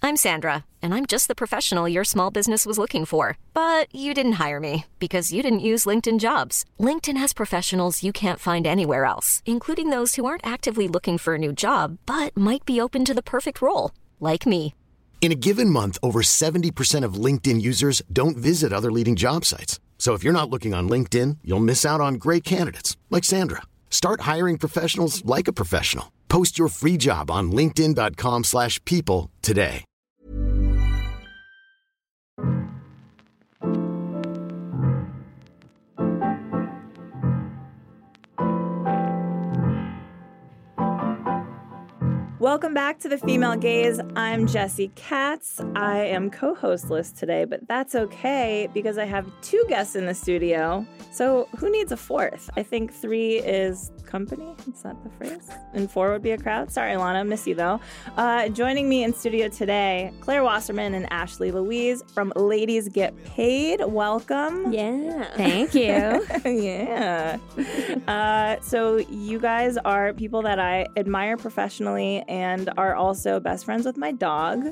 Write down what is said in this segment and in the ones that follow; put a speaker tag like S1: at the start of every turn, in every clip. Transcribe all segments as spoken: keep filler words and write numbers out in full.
S1: I'm Sandra, and I'm just the professional your small business was looking for. But you didn't hire me because you didn't use LinkedIn Jobs. LinkedIn has professionals you can't find anywhere else, including those who aren't actively looking for a new job, but might be open to the perfect role, like me.
S2: In a given month, over seventy percent of LinkedIn users don't visit other leading job sites. So if you're not looking on LinkedIn, you'll miss out on great candidates like Sandra. Start hiring professionals like a professional. Post your free job on linkedin.com slash people today.
S3: Welcome back to The Female Gaze. I'm Jessie Katz. I am co-hostless today, but that's okay because I have two guests in the studio. So who needs a fourth? I think three is company. Is that the phrase? And four would be a crowd. Sorry, Alana. Miss you, though. Uh, joining me in studio today, Claire Wasserman and Ashley Louise from Ladies Get Paid. Welcome.
S4: Yeah.
S5: Thank you.
S3: Yeah. Uh, so you guys are people that I admire professionally and are also best friends with my dog.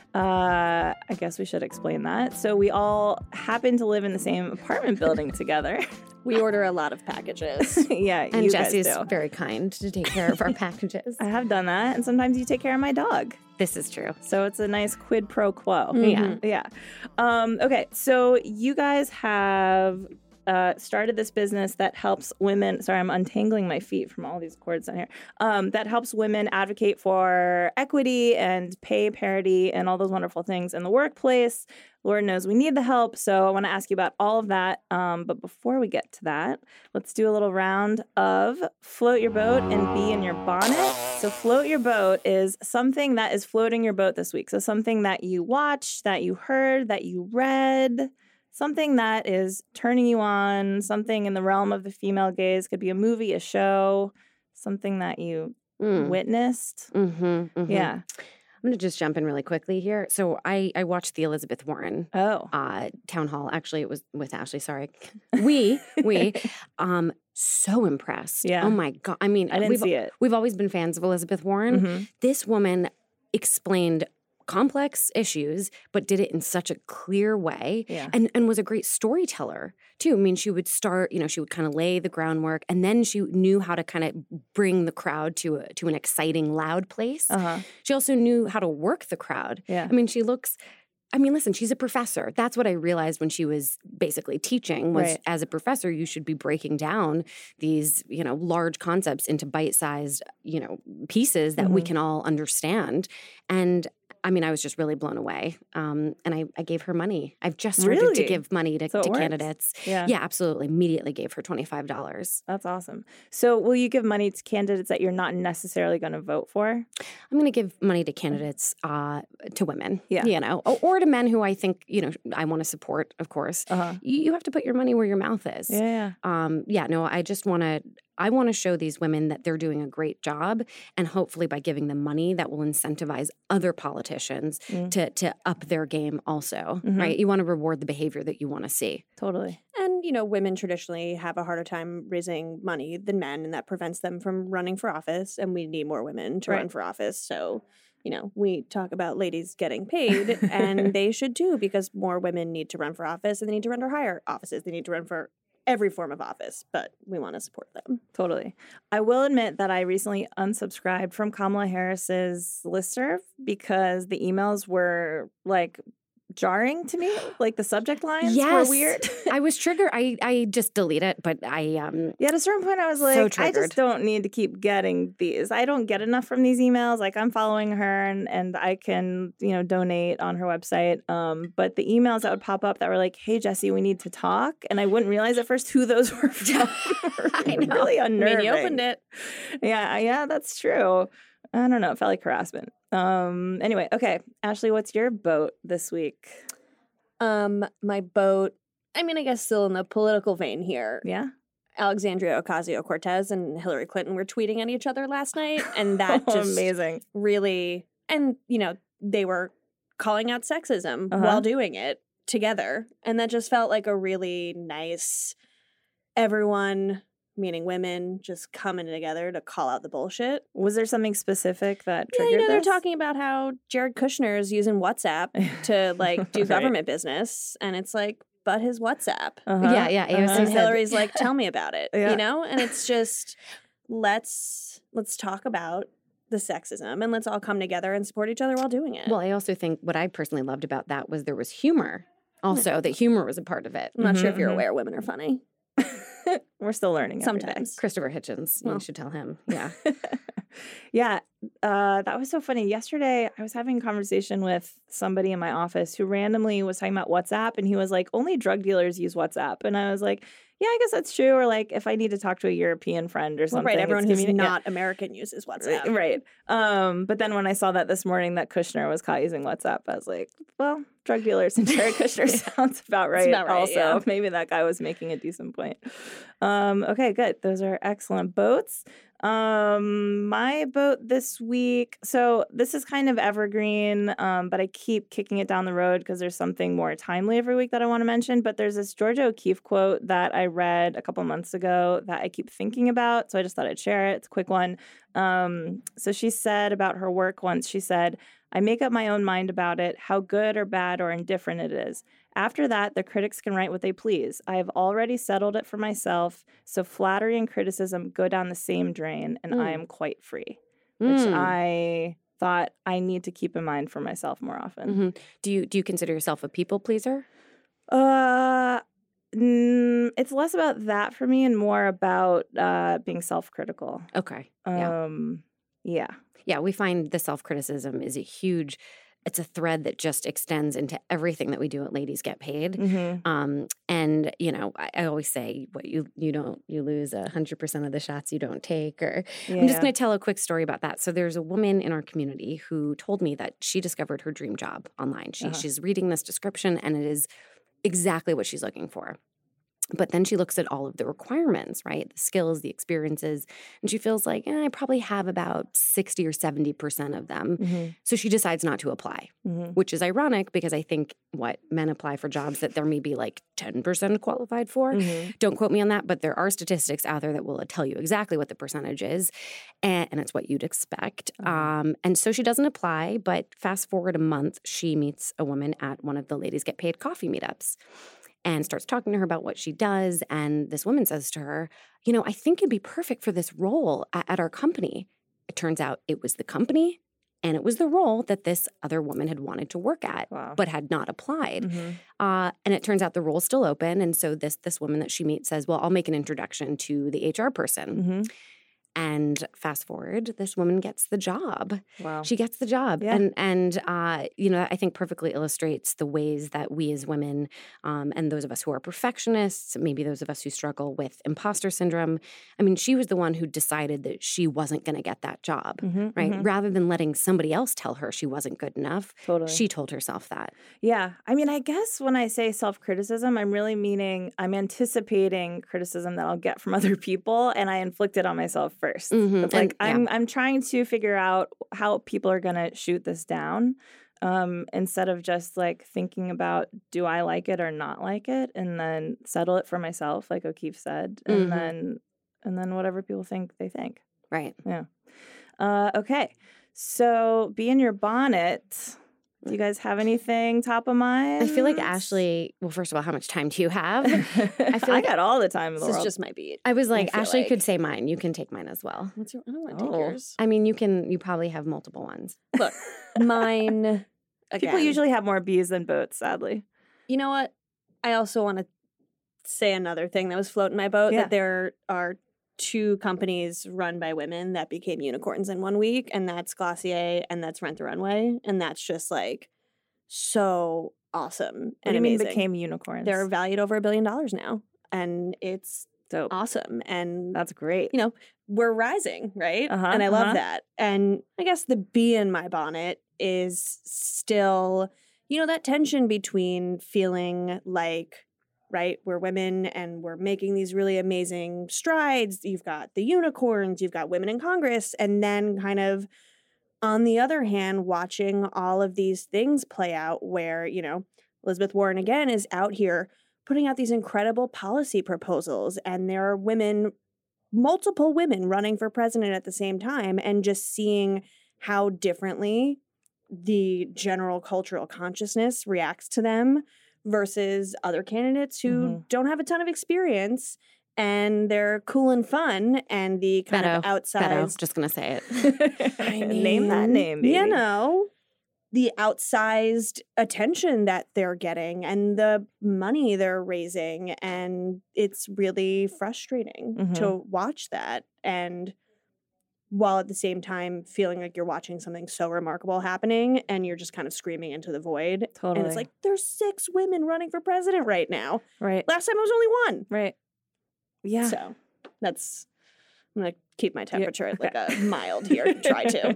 S3: Uh, I guess we should explain that. So we all happen to live in the same apartment building together.
S4: We order a lot of packages.
S3: Yeah,
S5: And
S3: you
S5: Jessie's
S3: guys do.
S5: very kind to take care of our packages.
S3: I have done that, and sometimes you take care of my dog.
S5: This is true.
S3: So it's a nice quid pro quo.
S5: Mm-hmm.
S3: Yeah. Yeah. Um, okay, so you guys have uh, started this business that helps women. Sorry, I'm untangling my feet from all these cords down here. Um, that helps women advocate for equity and pay parity and all those wonderful things in the workplace. Lord knows we need the help, so I want to ask you about all of that. Um, but before we get to that, let's do a little round of float your boat and bee in your bonnet. So float your boat is something that is floating your boat this week. So something that you watched, that you heard, that you read, something that is turning you on, something in the realm of the female gaze. Could be a movie, a show, something that you
S5: Mm.
S3: witnessed.
S5: Mm-hmm, mm-hmm.
S3: Yeah.
S5: I'm going to just jump in really quickly here. So I, I watched the Elizabeth Warren
S3: Oh.
S5: uh, town hall. Actually, it was with Ashley. Sorry. We, we, um, so impressed.
S3: Yeah.
S5: Oh my God. I mean,
S3: I didn't
S5: we've,
S3: see it.
S5: We've always been fans of Elizabeth Warren.
S3: Mhm.
S5: This woman explained complex issues, but did it in such a clear way
S3: Yeah.
S5: and, and was a great storyteller too. I mean, she would start, you know, she would kind of lay the groundwork and then she knew how to kind of bring the crowd to a, to an exciting, loud place.
S3: Uh-huh.
S5: She also knew how to work the crowd.
S3: Yeah.
S5: I mean, she looks, I mean, listen, she's a professor. That's what I realized when she was basically teaching was
S3: Right.
S5: as a professor, you should be breaking down these, you know, large concepts into bite-sized, you know, pieces that we
S3: Mhm.
S5: can all understand. And I mean, I was just really blown away. Um, and I, I gave her money. I've just started
S3: Really?
S5: to give money to,
S3: So it
S5: to
S3: works.
S5: candidates.
S3: Yeah.
S5: Yeah, absolutely. Immediately gave her twenty-five dollars.
S3: That's awesome. So will you give money to candidates that you're not necessarily going to vote for?
S5: I'm going to give money to candidates, uh, to women,
S3: Yeah.
S5: you know, or, or to men who I think, you know, I want to support, of course.
S3: Uh-huh.
S5: You, you have to put your money where your mouth is.
S3: Yeah, yeah.
S5: Um, yeah, no, I just want to, I want to show these women that they're doing a great job. And hopefully by giving them money, that will incentivize other politicians
S3: Mm.
S5: to, to up their game also,
S3: Mhm.
S5: right? You want to reward the behavior that you want to see.
S3: Totally.
S4: And, you know, women traditionally have a harder time raising money than men, and that prevents them from running for office. And we need more women to
S3: Right.
S4: run for office. So, you know, we talk about ladies getting paid, and they should too, because more women need to run for office and they need to run for higher offices. They need to run for every form of office, but we want to support them.
S3: Totally. I will admit that I recently unsubscribed from Kamala Harris's listserv because the emails were like jarring to me. Like the subject lines
S5: Yes.
S3: were weird.
S5: I was triggered. I, I just delete it, but I, um,
S3: Yeah, at a certain point, I was
S5: So
S3: like, I
S5: triggered.
S3: just don't need to keep getting these. I don't get enough from these emails. Like, I'm following her, and, and I can, you know, donate on her website. Um, but the emails that would pop up that were like, "Hey, Jessie, we need to talk," and I wouldn't realize at first who those were from.
S5: I know.
S3: Really
S4: I
S3: unnerving.
S4: mean, you opened it.
S3: Yeah, yeah, that's true. I don't know. It felt like harassment. Um. Anyway, okay, Ashley, what's your boat this week?
S4: Um, my boat, I mean, I guess still in the political vein here.
S3: Yeah.
S4: Alexandria Ocasio-Cortez and Hillary Clinton were tweeting at each other last night, and that
S3: Oh,
S4: just
S3: amazing.
S4: really, and, you know, they were calling out sexism
S3: Uh-huh.
S4: while doing it together, and that just felt like a really nice, everyone meaning women just coming together to call out the bullshit.
S3: Was there something specific that
S4: Yeah,
S3: triggered
S4: you know, they're
S3: this?
S4: talking about how Jared Kushner is using WhatsApp to like do
S3: Right.
S4: government business, and it's like, but his WhatsApp.
S3: Uh-huh.
S5: Yeah, yeah, A O C
S3: uh-huh.
S4: And
S5: said-
S4: Hillary's like, tell me about it,
S3: Yeah.
S4: you know? And it's just, let's let's talk about the sexism and let's all come together and support each other while doing it.
S5: Well, I also think what I personally loved about that was there was humor. Also, that humor was a part of it.
S4: I'm not sure
S3: Mhm,
S4: if you're
S3: mhm.
S4: aware women are funny.
S3: We're still learning every day.
S4: Sometimes.
S5: Christopher Hitchens,
S4: Well.
S5: you should tell him. Yeah.
S3: Yeah, uh, that was so funny. Yesterday, I was having a conversation with somebody in my office who randomly was talking about WhatsApp, and he was like, only drug dealers use WhatsApp. And I was like, yeah, I guess that's true. Or like, if I need to talk to a European friend or
S4: Well,
S3: something.
S4: right,
S3: it's
S4: everyone who's
S3: convenient. Yeah.
S4: not American uses WhatsApp.
S3: Right. Um, but then when I saw that this morning that Kushner was caught using WhatsApp, I was like, well, drug dealers and Jared Kushner sounds about right.
S4: about right,
S3: also,
S4: yeah.
S3: maybe that guy was making a decent point. Um, okay, good. Those are excellent boats. Um, my boat this week. So this is kind of evergreen, um, but I keep kicking it down the road because there's something more timely every week that I want to mention. But there's this Georgia O'Keeffe quote that I read a couple months ago that I keep thinking about. So I just thought I'd share it. It's a quick one. Um, so she said about her work once, she said, I make up my own mind about it, how good or bad or indifferent it is. After that, the critics can write what they please. I have already settled it for myself, so flattery and criticism go down the same drain, and
S5: Mm.
S3: I am quite free, which
S5: Mm.
S3: I thought I need to keep in mind for myself more often.
S5: Mhm. Do you do you consider yourself a people pleaser?
S3: Uh, mm, it's less about that for me and more about uh, being self-critical.
S5: Okay. Yeah.
S3: Um, yeah.
S5: Yeah, we find the self-criticism is a huge it's a thread that just extends into everything that we do at Ladies Get Paid.
S3: Mm-hmm.
S5: Um, and you know, I, I always say, what you you don't you lose a hundred percent of the shots you don't take. Or
S3: Yeah.
S5: I'm just going to tell a quick story about that. So there's a woman in our community who told me that she discovered her dream job online. She
S3: Uh-huh.
S5: she's reading this description, and it is exactly what she's looking for. But then she looks at all of the requirements, right? The skills, the experiences, and she feels like, eh, I probably have about sixty or seventy percent of them.
S3: Mm-hmm.
S5: So she decides not to apply,
S3: Mm-hmm.
S5: which is ironic because I think what men apply for jobs that there may be like ten percent qualified for.
S3: Mm-hmm.
S5: Don't quote me on that, but there are statistics out there that will tell you exactly what the percentage is, and, and it's what you'd expect.
S3: Uh-huh.
S5: Um, and so she doesn't apply, but fast forward a month, she meets a woman at one of the Ladies Get Paid coffee meetups and starts talking to her about what she does. And this woman says to her, you know, I think you'd be perfect for this role at, at our company. It turns out it was the company and it was the role that this other woman had wanted to work at,
S3: Wow.
S5: but had not applied.
S3: Mm-hmm.
S5: Uh, and it turns out the role's still open. And so this this woman that she meets says, well, I'll make an introduction to the H R person.
S3: Mm-hmm.
S5: And fast forward, this woman gets the job.
S3: Wow.
S5: She gets the job.
S3: Yeah.
S5: And, and uh, you know, I think perfectly illustrates the ways that we as women um, and those of us who are perfectionists, maybe those of us who struggle with imposter syndrome. I mean, she was the one who decided that she wasn't going to get that job,
S3: Mm-hmm.
S5: right?
S3: Mm-hmm.
S5: Rather than letting somebody else tell her she wasn't good enough,
S3: Totally.
S5: she told herself that.
S3: Yeah. I mean, I guess when I say self criticism, I'm really meaning I'm anticipating criticism that I'll get from other people, and I inflict it on myself first.
S5: Mhm.
S3: It's like
S5: And- yeah.
S3: I'm I'm trying to figure out how people are going to shoot this down, um, instead of just like thinking about do I like it or not like it, and then settle it for myself, like O'Keeffe said, and
S5: Mhm.
S3: then and then whatever people think they think.
S5: Right.
S3: Uh, okay, so be in your bonnet. Do you guys have anything top of mind?
S5: I feel like Ashley, well, first of all, how much time do you have?
S3: I
S5: feel like-
S3: got all the time in the
S4: This is
S3: world.
S4: just my beat.
S5: I was like,
S4: feel
S5: Ashley
S4: like-
S5: could say mine. You can take mine as well.
S4: What's your, I don't want to take
S3: Oh.
S4: yours.
S5: I mean, you can, you probably have multiple ones.
S4: Look, mine.
S3: People
S4: again.
S3: usually have more bees than boats, sadly.
S4: You know what? I also want to say another thing that was floating my boat,
S3: Yeah.
S4: that there are two companies run by women that became unicorns in one week, and that's Glossier and that's Rent the Runway, and that's just like so awesome
S3: What do
S4: and
S3: you mean
S4: amazing.
S3: became unicorns?
S4: They're valued over a billion dollars now, and it's
S3: dope.
S4: awesome. And
S3: That's great.
S4: you know, we're rising, right?
S3: Uh-huh,
S4: and I love
S3: uh-huh.
S4: that. And I guess the bee in my bonnet is still, you know, that tension between feeling like, right, we're women and we're making these really amazing strides. You've got the unicorns, you've got women in Congress, and then kind of on the other hand, watching all of these things play out where, you know, Elizabeth Warren again is out here putting out these incredible policy proposals, and there are women multiple women running for president at the same time, and just seeing how differently the general cultural consciousness reacts to them versus other candidates who
S3: Mm-hmm.
S4: don't have a ton of experience and they're cool and fun, and the kind
S5: Beto,
S4: of
S5: Beto,
S4: outsized
S5: just going to say it.
S4: I
S3: Name that
S4: mean,
S3: name, baby.
S4: You know, the outsized attention that they're getting and the money they're raising. And it's really frustrating
S3: Mhm.
S4: to watch that. And while at the same time feeling like you're watching something so remarkable happening and you're just kind of screaming into the void.
S3: Totally.
S4: And it's like, there's six women running for president right now.
S3: Right.
S4: Last time it was only one.
S3: Right. Yeah.
S4: So that's, I'm going to keep my temperature at like
S3: okay.
S4: a mild here. Try to.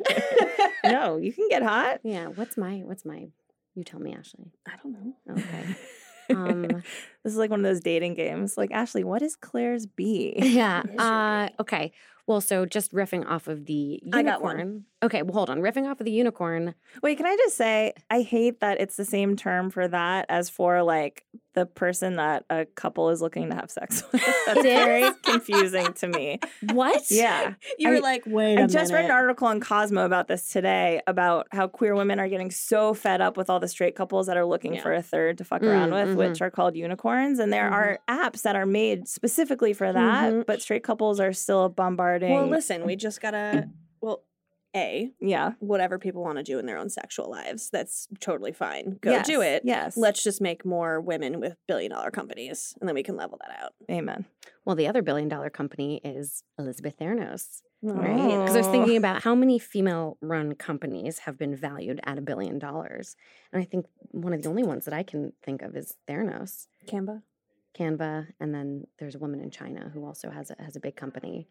S3: No, you can get hot.
S5: Yeah. What's my, what's my, you tell me, Ashley.
S4: I don't know.
S5: Okay. Um,
S3: This is like one of those dating games. Like, Ashley, what is Claire's B?
S5: yeah.
S4: Yes, you're
S5: Uh,
S4: right.
S5: okay. Well, so just riffing off of the unicorn.
S4: I got one.
S5: Okay. Well, hold on. Riffing off of the unicorn.
S3: Wait, can I just say, I hate that it's the same term for that as for like the person that a couple is looking to have sex with. That's
S5: It is?
S3: very confusing to me.
S5: What?
S3: Yeah.
S4: You were
S3: I-
S4: like, wait a
S3: I just read an
S4: minute.
S3: article on Cosmo about this today about how queer women are getting so fed up with all the straight couples that are looking
S4: Yeah.
S3: for a third to fuck
S5: Mm,
S3: around with,
S5: mhm.
S3: which are called unicorns. And there
S4: Mhm.
S3: are apps that are made specifically for that,
S4: Mhm.
S3: but straight couples are still bombarding.
S4: Well, listen, we just gotta, well, A,
S3: Yeah.
S4: whatever people want to do in their own sexual lives, that's totally fine. Go
S3: Yes,
S4: do it.
S3: Yes.
S4: Let's just make more women with billion dollar companies, and then we can level that out.
S3: Amen.
S5: Well, the other billion dollar company is Elizabeth Theranos. Right?
S3: Oh.
S5: Because I was thinking about how many female run companies have been valued at a billion dollars. And I think one of the only ones that I can think of is Theranos,
S4: Canva?
S5: Canva, and then there's a woman in China who also has a, has a big company.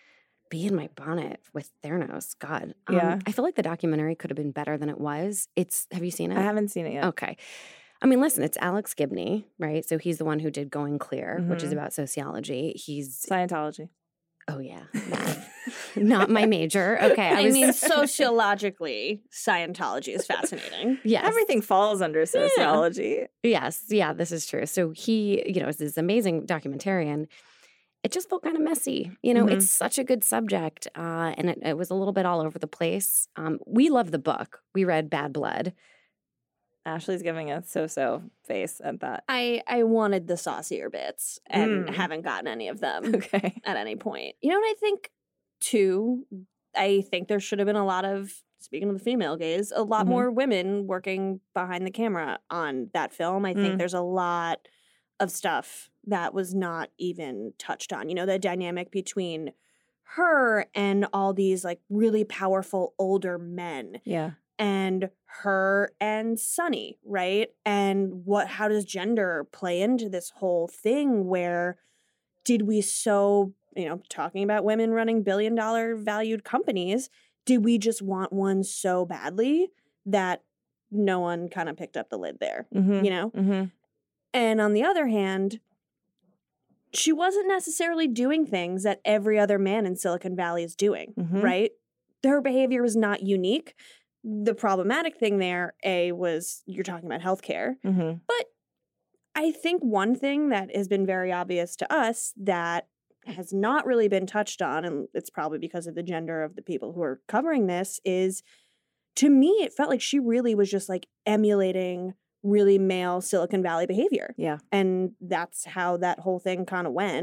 S5: Be in my bonnet with Theranos. God. Um,
S3: Yeah.
S5: I feel like the documentary could have been better than it was. It's, have you seen it?
S3: I haven't seen it yet.
S5: Okay. I mean, listen, it's Alex Gibney, right? So he's the one who did Going Clear, which is
S3: Mhm.
S5: about sociology. He's,
S3: Scientology.
S5: oh yeah, not, not my major. Okay. I,
S4: I,
S5: was,
S4: mean, sociologically, Scientology is fascinating.
S5: yes.
S3: Everything falls under sociology.
S5: Yes, yeah, this is true. So he, you know, is this amazing documentarian. It just felt kind of messy. You know,
S3: Mhm.
S5: it's such a good subject, uh, and it, it was a little bit all over the place. Um, we love the book. We read Bad Blood.
S3: Ashley's giving a so-so face at that.
S4: I, I wanted the saucier bits and
S3: Mm.
S4: haven't gotten any of them
S3: Okay.
S4: at any point. You know what I think, too? I think there should have been a lot of, speaking of the female gaze, a lot
S3: Mhm.
S4: more women working behind the camera on that film. I think
S3: Mm.
S4: there's a lot of stuff that was not even touched on. You know, the dynamic between her and all these like really powerful older men,
S3: Yeah.
S4: and her and Sonny, right? And what how does gender play into this whole thing? Where did we so, you know, talking about women running billion dollar valued companies, did we just want one so badly that no one kind of picked up the lid there,
S3: Mm-hmm.
S4: you know?
S3: Mm-hmm.
S4: And on the other hand, she wasn't necessarily doing things that every other man in Silicon Valley is doing,
S3: Mhm.
S4: right? Her behavior was not unique. The problematic thing there, A, was you're talking about healthcare.
S3: Mm-hmm.
S4: But I think one thing that has been very obvious to us that has not really been touched on, and it's probably because of the gender of the people who are covering this, is to me, it felt like she really was just like emulating really male Silicon Valley behavior.
S3: Yeah.
S4: And that's how that whole thing kind of went.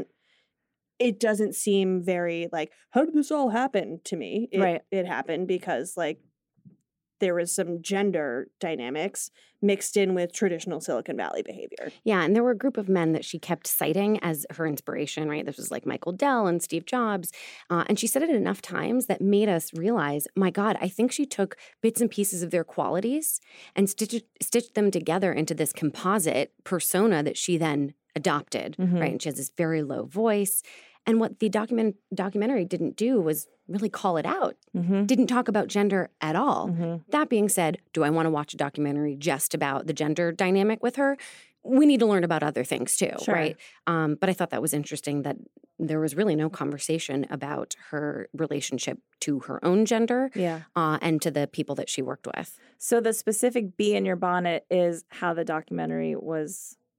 S4: It doesn't seem very like, how did this all happen to me? It,
S3: Right.
S4: It happened because like there was some gender dynamics mixed in with traditional Silicon Valley behavior.
S5: Yeah, and there were a group of men that she kept citing as her inspiration, right? This was like Michael Dell and Steve Jobs. Uh, and she said it enough times that made us realize, my God, I think she took bits and pieces of their qualities and stitched, stitched them together into this composite persona that she then adopted,
S3: Mhm.
S5: right? And she has this very low voice. And what the document documentary didn't do was really call it out,
S3: Mm-hmm.
S5: didn't talk about gender at all.
S3: Mm-hmm.
S5: That being said, do I want to watch a documentary just about the gender dynamic with her? We need to learn about other things too,
S3: Sure.
S5: right? Um, but I thought that was interesting that there was really no conversation about her relationship to her own gender
S3: Yeah.
S5: uh, and to the people that she worked with.
S3: So the specific bee in your bonnet is how the documentary was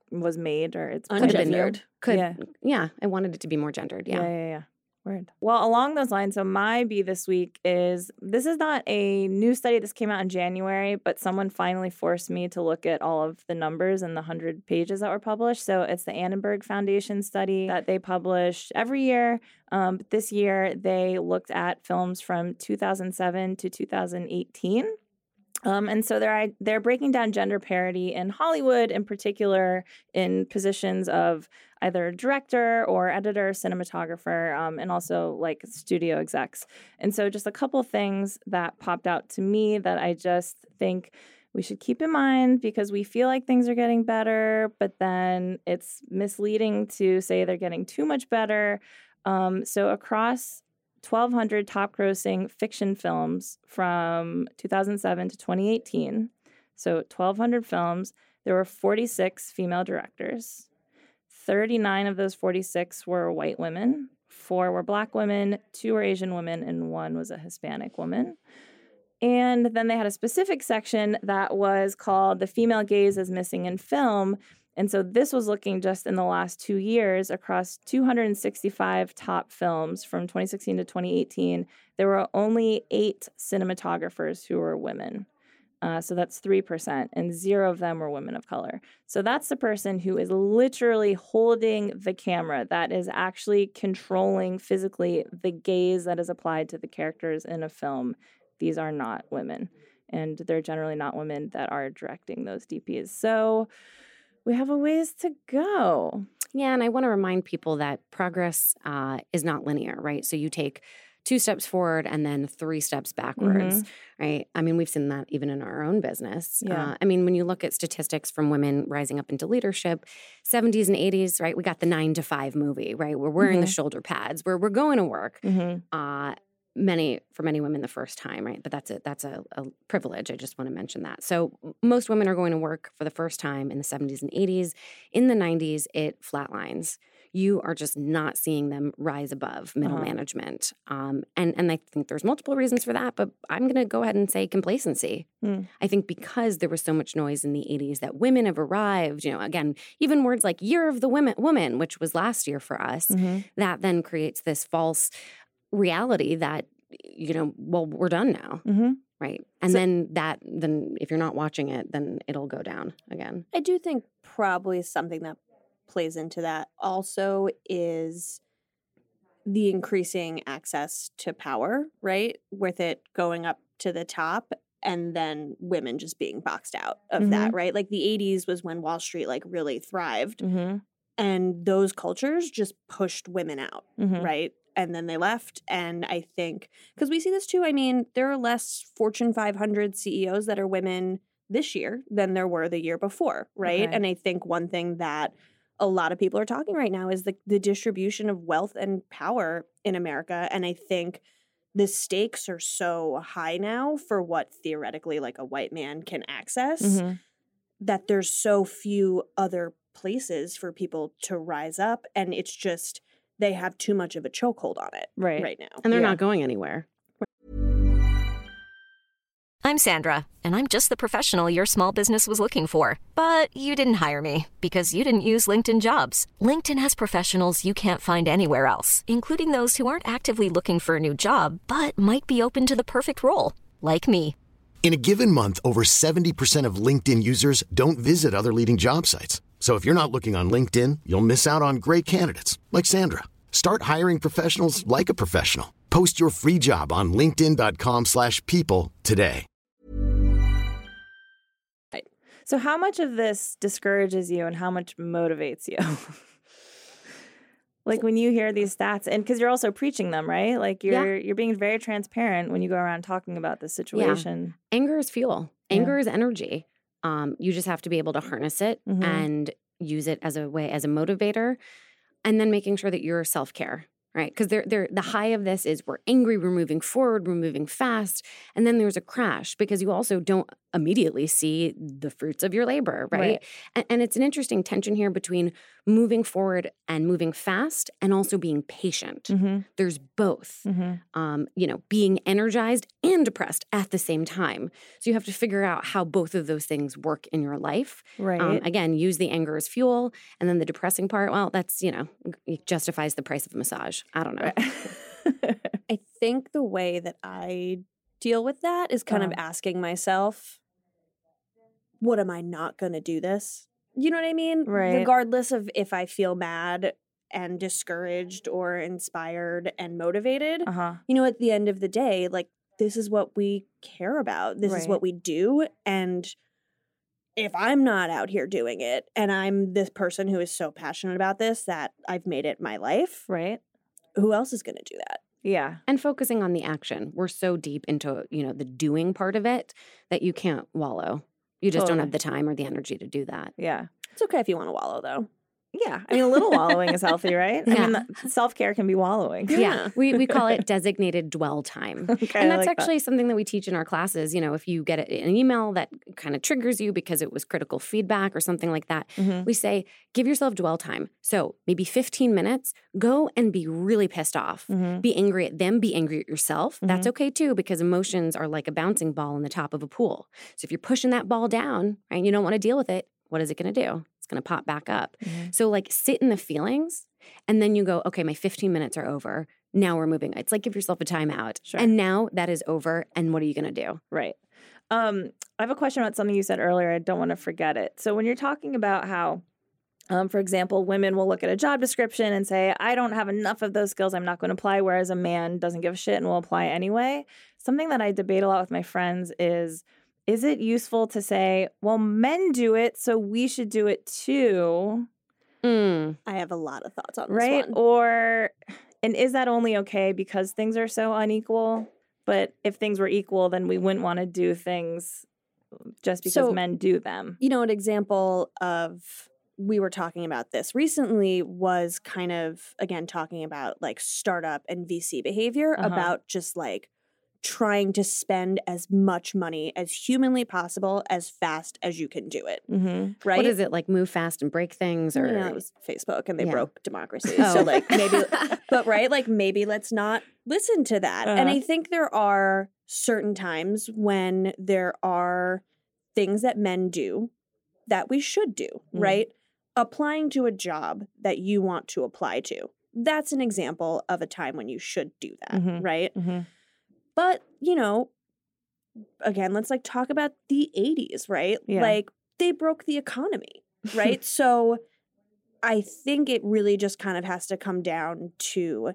S3: was made or it's
S5: Could have been
S3: gendered.
S5: new. Could,
S3: Yeah.
S5: yeah. I wanted it to be more gendered. Yeah.
S3: Yeah, yeah, yeah. Word. Well, along those lines, so my B this week is this is not a new study. This came out in January, but someone finally forced me to look at all of the numbers and the one hundred pages that were published. So it's the Annenberg Foundation study that they publish every year. Um, but this year, they looked at films from two thousand seven to two thousand eighteen. Um, and so they're they're breaking down gender parity in Hollywood, in particular, in positions of either director or editor, cinematographer, um, and also like studio execs. And so just a couple things that popped out to me that I just think we should keep in mind because we feel like things are getting better, but then it's misleading to say they're getting too much better. Um, so across twelve hundred top-grossing fiction films from two thousand seven to twenty eighteen. So twelve hundred films. There were forty-six female directors. thirty-nine of those forty-six were white women. Four were Black women. Two were Asian women. And one was a Hispanic woman. And then they had a specific section that was called The Female Gaze is Missing in Film. And so this was looking just in the last two years across two hundred sixty-five top films from twenty sixteen to twenty eighteen. There were only eight cinematographers who were women. Uh, so that's three percent, and zero of them were women of color. So that's the person who is literally holding the camera, that is actually controlling physically the gaze that is applied to the characters in a film. These are not women, and they're generally not women that are directing those D Ps. So we have a ways to go.
S5: Yeah, and I want to remind people that progress uh, is not linear, right? So you take two steps forward and then three steps backwards, mm-hmm. right? I mean, we've seen that even in our own business.
S3: Yeah.
S5: Uh, I mean, when you look at statistics from women rising up into leadership, seventies and eighties, right? We got the nine to five movie, right? We're wearing mm-hmm. the shoulder pads, where we're going to work. Mm-hmm. Uh, many for many women the first time, right? But that's a that's a, a privilege. I just want to mention that. So most women are going to work for the first time in the seventies and eighties. In the nineties, it flatlines. You are just not seeing them rise above middle uh-huh. management. Um, and, and I think there's multiple reasons for that, but I'm going to go ahead and say complacency. Mm. I think because there was so much noise in the eighties that women have arrived, you know, again, even words like Year of the Women, woman, which was last year for us, mm-hmm. that then creates this false reality that, you know, well, we're done now. Mm-hmm. Right. And so, then that, then if you're not watching it, then it'll go down again.
S4: I do think probably something that plays into that also is the increasing access to power, right? With it going up to the top and then women just being boxed out of mm-hmm. that, right? Like the eighties was when Wall Street like really thrived. Mm-hmm. And those cultures just pushed women out, mm-hmm. right? And then they left. And I think, because we see this too, I mean, there are less Fortune five hundred C E Os that are women this year than there were the year before, right? Okay. And I think one thing that a lot of people are talking right now is the, the distribution of wealth and power in America. And I think the stakes are so high now for what theoretically like a white man can access mm-hmm. that there's so few other places for people to rise up. And it's just, they have too much of a chokehold on it right, right now.
S5: And they're
S3: yeah.
S5: not going anywhere.
S1: I'm Sandra, and I'm just the professional your small business was looking for. But you didn't hire me because you didn't use LinkedIn Jobs. LinkedIn has professionals you can't find anywhere else, including those who aren't actively looking for a new job, but might be open to the perfect role, like me.
S2: In a given month, over seventy percent of LinkedIn users don't visit other leading job sites. So if you're not looking on LinkedIn, you'll miss out on great candidates like Sandra. Start hiring professionals like a professional. Post your free job on linkedin.com slash people today.
S3: So how much of this discourages you and how much motivates you? Like when you hear these stats, and because you're also preaching them, right? Like you're yeah. you're being very transparent when you go around talking about this situation.
S5: Yeah. Anger is fuel. Anger yeah. is energy. Um, you just have to be able to harness it mm-hmm. and use it as a way, as a motivator, and then making sure that you're self-care, right? Because they're, they're, the high of this is we're angry, we're moving forward, we're moving fast, and then there's a crash because you also don't immediately see the fruits of your labor, right?
S3: Right.
S5: And, and it's an interesting tension here between moving forward and moving fast and also being patient.
S3: Mm-hmm.
S5: There's both,
S3: Mm-hmm.
S5: um, you know, being energized and depressed at the same time. So you have to figure out how both of those things work in your life.
S3: Right.
S5: Um, again, use the anger as fuel. And then the depressing part, well, that's, you know, it justifies the price of a massage. I don't know.
S4: I think the way that I deal with that is kind of
S3: Uh-huh.
S4: asking myself, what am I not going to do this? You know what I mean?
S3: Right.
S4: Regardless of if I feel mad and discouraged or inspired and motivated,
S3: Uh-huh.
S4: you know, at the end of the day, like, this is what we care about. This is
S3: Right.
S4: what we do. And if I'm not out here doing it and I'm this person who is so passionate about this that I've made it my life,
S3: Right.
S4: who else is going to do that?
S3: Yeah.
S5: And focusing on the action. We're so deep into, you know, the doing part of it that you can't wallow. You just don't
S3: Totally.
S5: have the time or the energy to do that.
S3: Yeah.
S4: It's okay if you want to wallow, though.
S3: Yeah. I mean, a little wallowing is healthy, right? I mean, self-care can be wallowing.
S5: Yeah. We we call it designated dwell time.
S3: Okay,
S5: And
S3: I
S5: that's
S3: like that.
S5: actually something that we teach in our classes. You know, if you get an email that kind of triggers you because it was critical feedback or something like that,
S3: Mhm.
S5: we say, give yourself dwell time. So maybe fifteen minutes, go and be really pissed off.
S3: Mhm.
S5: Be angry at them, be angry at yourself. That's
S3: Mm-hmm.
S5: okay too, because emotions are like a bouncing ball in the top of a pool. So if you're pushing that ball down, right, and you don't want to deal with it, what is it going to do? It's going to pop back up.
S3: Mhm.
S5: So like sit in the feelings and then you go, okay, my fifteen minutes are over. Now we're moving. It's like give yourself a timeout.
S3: Sure.
S5: And now that is over. And what are you going to do?
S3: Right. Um, I have a question about something you said earlier. I don't want to forget it. So when you're talking about how, um, for example, women will look at a job description and say, I don't have enough of those skills, I'm not going to apply, whereas a man doesn't give a shit and will apply anyway. Something that I debate a lot with my friends is, is it useful to say, well, men do it, so we should do it too,
S5: Mm.
S4: I have a lot of thoughts on this
S3: right?
S4: one.
S3: Or, and is that only okay because things are so unequal? But if things were equal, then we wouldn't want to do things just because
S4: So-
S3: men do them.
S4: You know, an example of we were talking about this recently was kind of, again, talking about like startup and V C behavior,
S3: Uh-huh.
S4: about just like trying to spend as much money as humanly possible as fast as you can do it,
S3: Mm-hmm.
S4: right?
S5: What is it, like move fast and break things? Or
S4: Yeah, it was Facebook and they
S5: Yeah.
S4: broke democracy.
S5: Oh.
S4: So like maybe, but right, like maybe let's not listen to that. And
S3: Uh-huh.
S4: I think there are certain times when there are things that men do that we should do,
S3: Mm.
S4: right? Applying to a job that you want to apply to. That's an example of a time when you should do that,
S3: Mhm.
S4: right?
S3: Mm-hmm.
S4: But, you know, again, let's like talk about the eighties, right?
S3: Yeah.
S4: Like they broke the economy, right? So I think it really just kind of has to come down to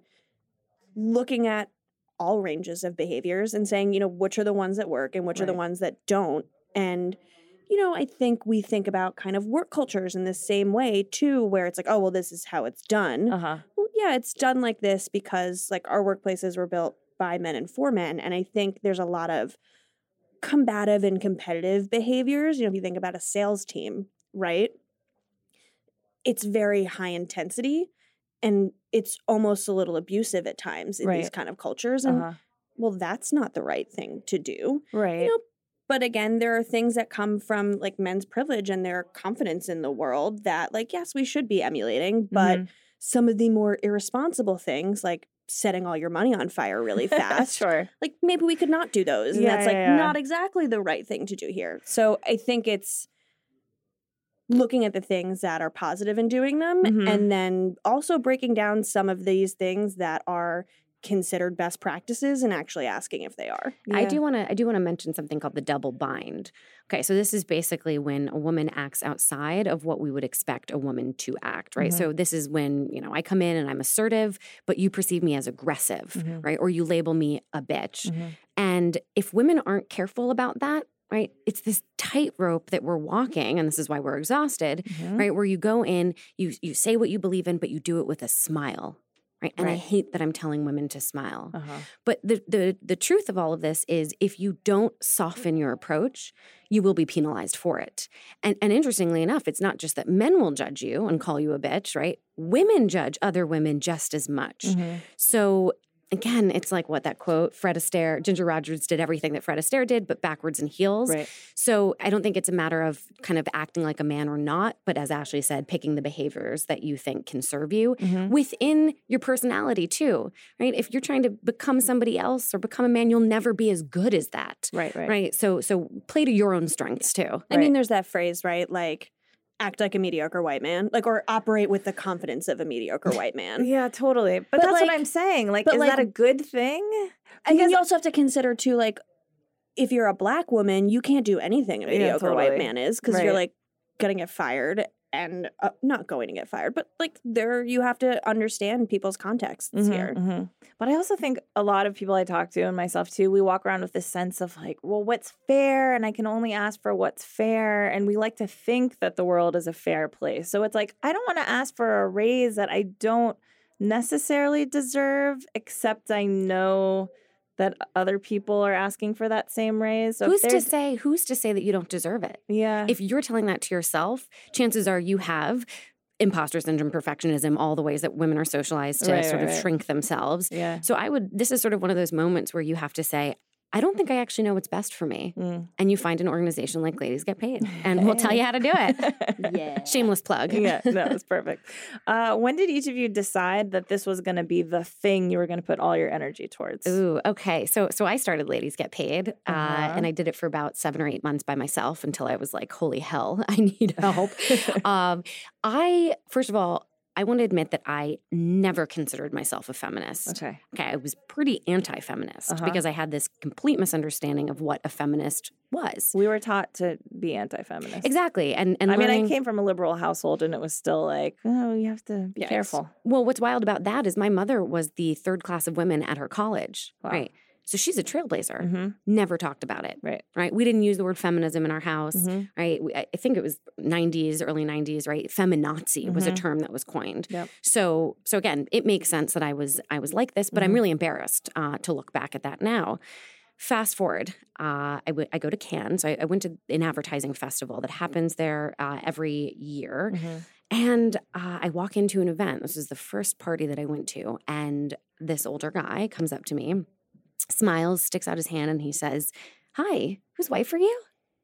S4: looking at all ranges of behaviors and saying, you know, which are the ones that work and which are the
S3: Right.
S4: ones that don't. And, you know, I think we think about kind of work cultures in the same way too, where it's like, oh, well, this is how it's done.
S3: Uh-huh.
S4: Well, yeah, it's done like this because like our workplaces were built by men and for men. And I think there's a lot of combative and competitive behaviors. You know, if you think about a sales team, right? It's very high intensity and it's almost a little abusive at times in these
S3: Right.
S4: kind of cultures. And
S3: Uh-huh.
S4: well, that's not the right thing to do.
S3: Right.
S4: You know, but again, there are things that come from like men's privilege and their confidence in the world that, like, yes, we should be emulating, but
S3: Mhm.
S4: some of the more irresponsible things, like setting all your money on fire really fast,
S3: Sure.
S4: like maybe we could not do those. And
S3: Yeah,
S4: that's like
S3: yeah, yeah.
S4: not exactly the right thing to do here. So I think it's looking at the things that are positive and doing them,
S3: Mhm.
S4: and then also breaking down some of these things that are considered best practices and actually asking if they are.
S5: I
S3: Yeah.
S5: do want to I do want to mention something called the double bind. Okay, so this is basically when a woman acts outside of what we would expect a woman to act, right?
S3: Mhm.
S5: So this is when, you know, I come in and I'm assertive, but you perceive me as aggressive,
S3: Mhm.
S5: right? Or you label me a bitch.
S3: Mhm.
S5: And if women aren't careful about that, right? It's this tightrope that we're walking, and this is why we're exhausted,
S3: Mhm.
S5: right? Where you go in, you you say what you believe in, but you do it with a smile. Right. And I
S3: Right.
S5: hate that I'm telling women to smile.
S3: Uh-huh.
S5: But the, the the truth of all of this is if you don't soften your approach, you will be penalized for it. And and interestingly enough, it's not just that men will judge you and call you a bitch, right? Women judge other women just as much.
S3: Mhm.
S5: So again, it's like what that quote, Fred Astaire, Ginger Rogers did everything that Fred Astaire did, but backwards in heels.
S3: Right.
S5: So I don't think it's a matter of kind of acting like a man or not, but as Ashley said, picking the behaviors that you think can serve you
S3: Mm-hmm.
S5: within your personality too, right? If you're trying to become somebody else or become a man, you'll never be as good as that.
S3: Right, right.
S5: Right. So, so play to your own strengths too.
S4: I mean, there's that phrase, right? Like, act like a mediocre white man, like, or operate with the confidence of a mediocre white man.
S3: Yeah, totally. But,
S4: But,
S3: that's
S4: like-
S3: what I'm saying. Like,
S4: but,
S3: is
S4: like-
S3: that a good thing?
S4: I guess you also have to consider too, like, if you're a black woman, you can't do anything a
S3: Yeah,
S4: mediocre white
S3: totally.
S4: man is because
S3: Right.
S4: you're like gonna get fired and uh, not going to get fired, but like there you have to understand people's contexts
S3: Mhm,
S4: here.
S3: mhm. But I also think a lot of people I talk to and myself too, we walk around with this sense of like, well, what's fair? And I can only ask for what's fair. And we like to think that the world is a fair place. So it's like, I don't want to ask for a raise that I don't necessarily deserve, except I know that other people are asking for that same raise. So if
S5: who's to
S3: there's-
S5: say, who's to say that you don't deserve it?
S3: Yeah.
S5: If you're telling that to yourself, chances are you have imposter syndrome, perfectionism, all the ways that women are socialized to
S3: Right,
S5: sort
S3: right,
S5: of
S3: right.
S5: shrink themselves.
S3: yeah.
S5: So I would, this is sort of one of those moments where you have to say, I don't think I actually know what's best for me.
S3: Mm.
S5: And you find an organization like Ladies Get Paid, and we'll tell you how to do it.
S4: Yeah.
S5: Shameless plug.
S3: yeah, no, it's perfect. Uh, when did each of you decide that this was going to be the thing you were going to put all your energy towards?
S5: Ooh, okay. So so I started Ladies Get Paid, uh,
S3: Uh-huh.
S5: and I did it for about seven or eight months by myself until I was like, holy hell, I need help. um, I, first of all, I want to admit that I never considered myself a feminist.
S3: Okay.
S5: Okay, I was pretty anti-feminist
S3: Uh-huh.
S5: because I had this complete misunderstanding of what a feminist was.
S3: We were taught to be anti-feminist.
S5: Exactly, and and
S3: I mean, I
S5: learning-
S3: came from a liberal household, and it was still like, oh, you have to be
S4: Yikes.
S3: careful.
S5: Well, what's wild about that is my mother was the third class of women at her college,
S3: Wow.
S5: right? So she's a trailblazer.
S3: Mm-hmm.
S5: Never talked about it,
S3: Right.
S5: right? We didn't use the word feminism in our house,
S3: Mhm.
S5: right? We, I I think it was nineties, early nineties, right? Feminazi was a
S3: Mhm.
S5: term that was coined.
S3: Yep.
S5: So, so again, it makes sense that I was I was like this, but I'm
S3: Mhm.
S5: really embarrassed uh, to look back at that now. Fast forward, uh, I, w- I go to Cannes. So I, I went to an advertising festival that happens there uh, every year.
S3: Mm-hmm.
S5: And uh, I walk into an event. This is the first party that I went to. And this older guy comes up to me, smiles, sticks out his hand, and he says, "Hi, whose wife are you?"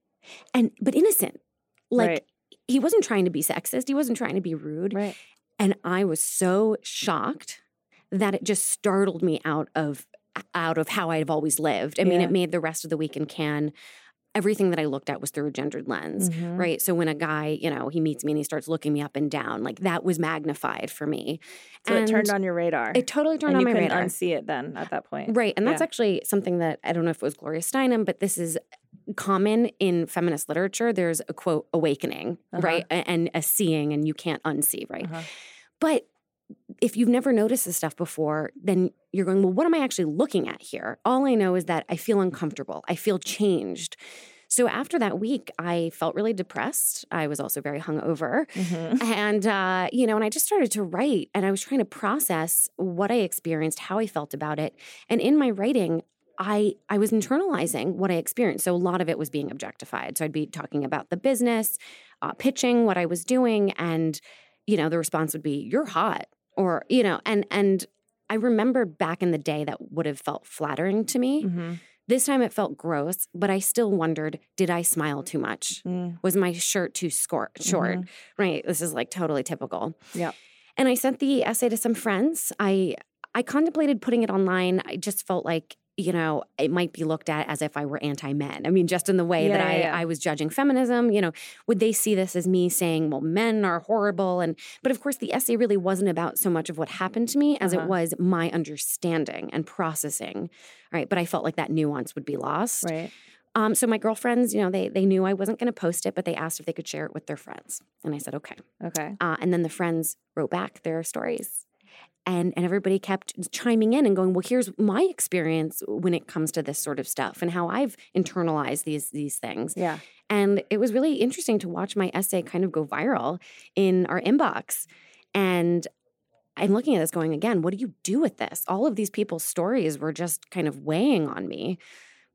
S5: And, but innocent. Like,
S3: Right.
S5: he wasn't trying to be sexist. He wasn't trying to be rude.
S3: Right.
S5: And I was so shocked that it just startled me out of out of how I've always lived. I mean,
S3: Yeah.
S5: it made the rest of the week in Cannes, everything that I looked at was through a gendered lens,
S3: Mhm.
S5: right? So when a guy, you know, he meets me and he starts looking me up and down, like that was magnified for me.
S3: So it turned
S5: And
S3: on your radar.
S5: It totally turned
S3: and
S5: on
S3: you
S5: my
S3: couldn't
S5: radar.
S3: unsee it then at that point.
S5: Right. And that's
S3: Yeah.
S5: actually something that I don't know if it was Gloria Steinem, but this is common in feminist literature. There's a quote, awakening,
S3: Uh-huh.
S5: right? A- And a seeing, and you can't unsee, right?
S3: Uh-huh.
S5: But if you've never noticed this stuff before, then you're going, well, what am I actually looking at here? All I know is that I feel uncomfortable. I feel changed. So after that week, I felt really depressed. I was also very hungover.
S3: Mhm.
S5: And, uh, you know, and I just started to write and I was trying to process what I experienced, how I felt about it. And in my writing, I, I was internalizing what I experienced. So a lot of it was being objectified. So I'd be talking about the business, uh, pitching what I was doing. And, you know, the response would be, "You're hot." Or, you know, and and I remembered back in the day that would have felt flattering to me.
S3: Mhm.
S5: This time it felt gross, but I still wondered, did I smile too much?
S3: Mm.
S5: Was my shirt too scor- short? Right. This is like totally typical.
S3: Yep.
S5: And I sent the essay to some friends. I I contemplated putting it online. I just felt like, you know, it might be looked at as if I were anti-men. I mean, just in the way
S3: Yeah,
S5: that I,
S3: yeah, yeah.
S5: I was judging feminism, you know, would they see this as me saying, well, men are horrible? And but of course, the essay really wasn't about so much of what happened to me as
S3: Uh-huh.
S5: it was my understanding and processing. Right. But I felt like that nuance would be lost.
S3: Right.
S5: Um, so my girlfriends, you know, they they knew I wasn't going to post it, but they asked if they could share it with their friends. And I said, okay.
S3: Okay.
S5: Uh, and then the friends wrote back their stories. And, and everybody kept chiming in and going, well, here's my experience when it comes to this sort of stuff and how I've internalized these these things.
S3: Yeah.
S5: And it was really interesting to watch my essay kind of go viral in our inbox. And I'm looking at this going, again, what do you do with this? All of these people's stories were just kind of weighing on me.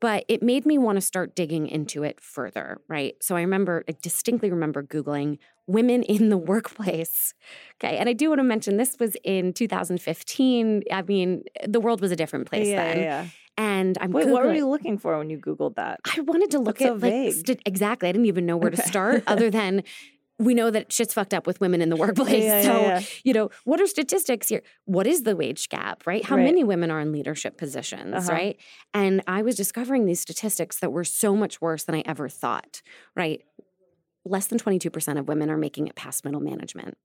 S5: But it made me want to start digging into it further, right? So I remember, I distinctly remember Googling women in the workplace. Okay. And I do want to mention this was in two thousand fifteen. I mean, the world was a different place
S3: yeah,
S5: then.
S3: Yeah, yeah.
S5: And I'm
S3: Wait,
S5: Googling,
S3: what were you looking for when you Googled that?
S5: I wanted to look
S3: That's
S5: at
S3: so
S5: like
S3: vague.
S5: st- exactly. I didn't even know where
S3: Okay.
S5: to start other than we know that shit's fucked up with women in the workplace.
S3: Yeah, yeah,
S5: so,
S3: yeah.
S5: you know, what are statistics here? What is the wage gap, right? How
S3: Right.
S5: many women are in leadership positions,
S3: Uh-huh.
S5: right? And I was discovering these statistics that were so much worse than I ever thought, right? Less than twenty-two percent of women are making it past middle management.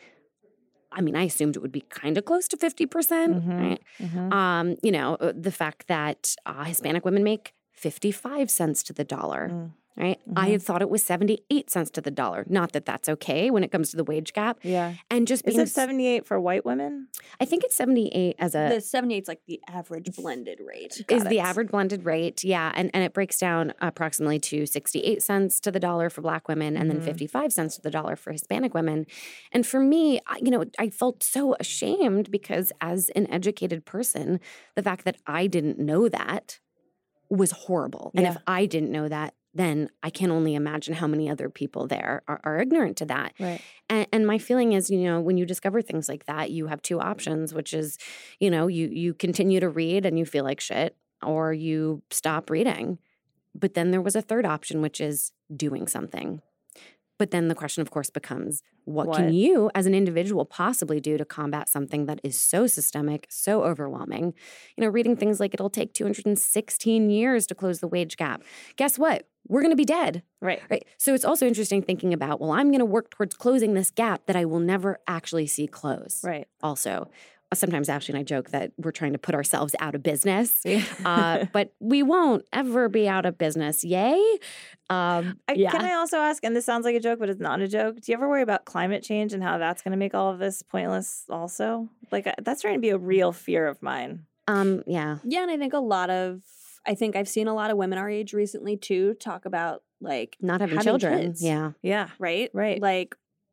S5: I mean, I assumed it would be kind of close to fifty percent,
S3: Mhm,
S5: right?
S3: mhm.
S5: Um, you know, uh, the fact that uh, Hispanic women make fifty-five cents to the dollar,
S3: Mm.
S5: right? I had thought it was seventy-eight cents to the dollar. Not that that's okay when it comes to the wage gap.
S3: Yeah.
S5: And just
S3: Is
S5: being,
S3: it seventy-eight for white women?
S5: I think it's seventy-eight as a,
S4: The seventy-eight is like the average blended rate.
S5: is
S3: Got
S5: the
S3: it.
S5: average blended rate. Yeah. And, and it breaks down approximately to sixty-eight cents to the dollar for Black women and then
S3: Mhm.
S5: fifty-five cents to the dollar for Hispanic women. And for me, I, you know, I felt so ashamed because as an educated person, the fact that I didn't know that was horrible. And
S3: Yeah.
S5: if I didn't know that, then I can only imagine how many other people there are, are ignorant to that.
S3: Right.
S5: And, and my feeling is, you know, when you discover things like that, you have two options, which is, you know, you you continue to read and you feel like shit, or you stop reading. But then there was a third option, which is doing something. But then the question, of course, becomes, what,
S3: What?
S5: can you as an individual possibly do to combat something that is so systemic, so overwhelming? You know, reading things like it'll take two hundred sixteen years to close the wage gap. Guess what? We're going to be dead.
S3: Right.
S5: Right. So it's also interesting thinking about, well, I'm going to work towards closing this gap that I will never actually see close.
S3: Right.
S5: Also, sometimes Ashley and I joke that we're trying to put ourselves out of business,
S3: Yeah.
S5: uh, but we won't ever be out of business. Yay. Um,
S3: I,
S5: yeah.
S3: Can I also ask, and this sounds like a joke, but it's not a joke. Do you ever worry about climate change and how that's going to make all of this pointless also? Like, I- that's starting to be a real fear of mine.
S5: um, yeah.
S4: Yeah, and I think a lot of, I think I've seen a lot of women our age recently too talk about like
S5: Not having,
S4: having
S5: children.
S4: kids.
S5: Yeah.
S3: Yeah.
S4: right?
S3: Right.
S4: Like,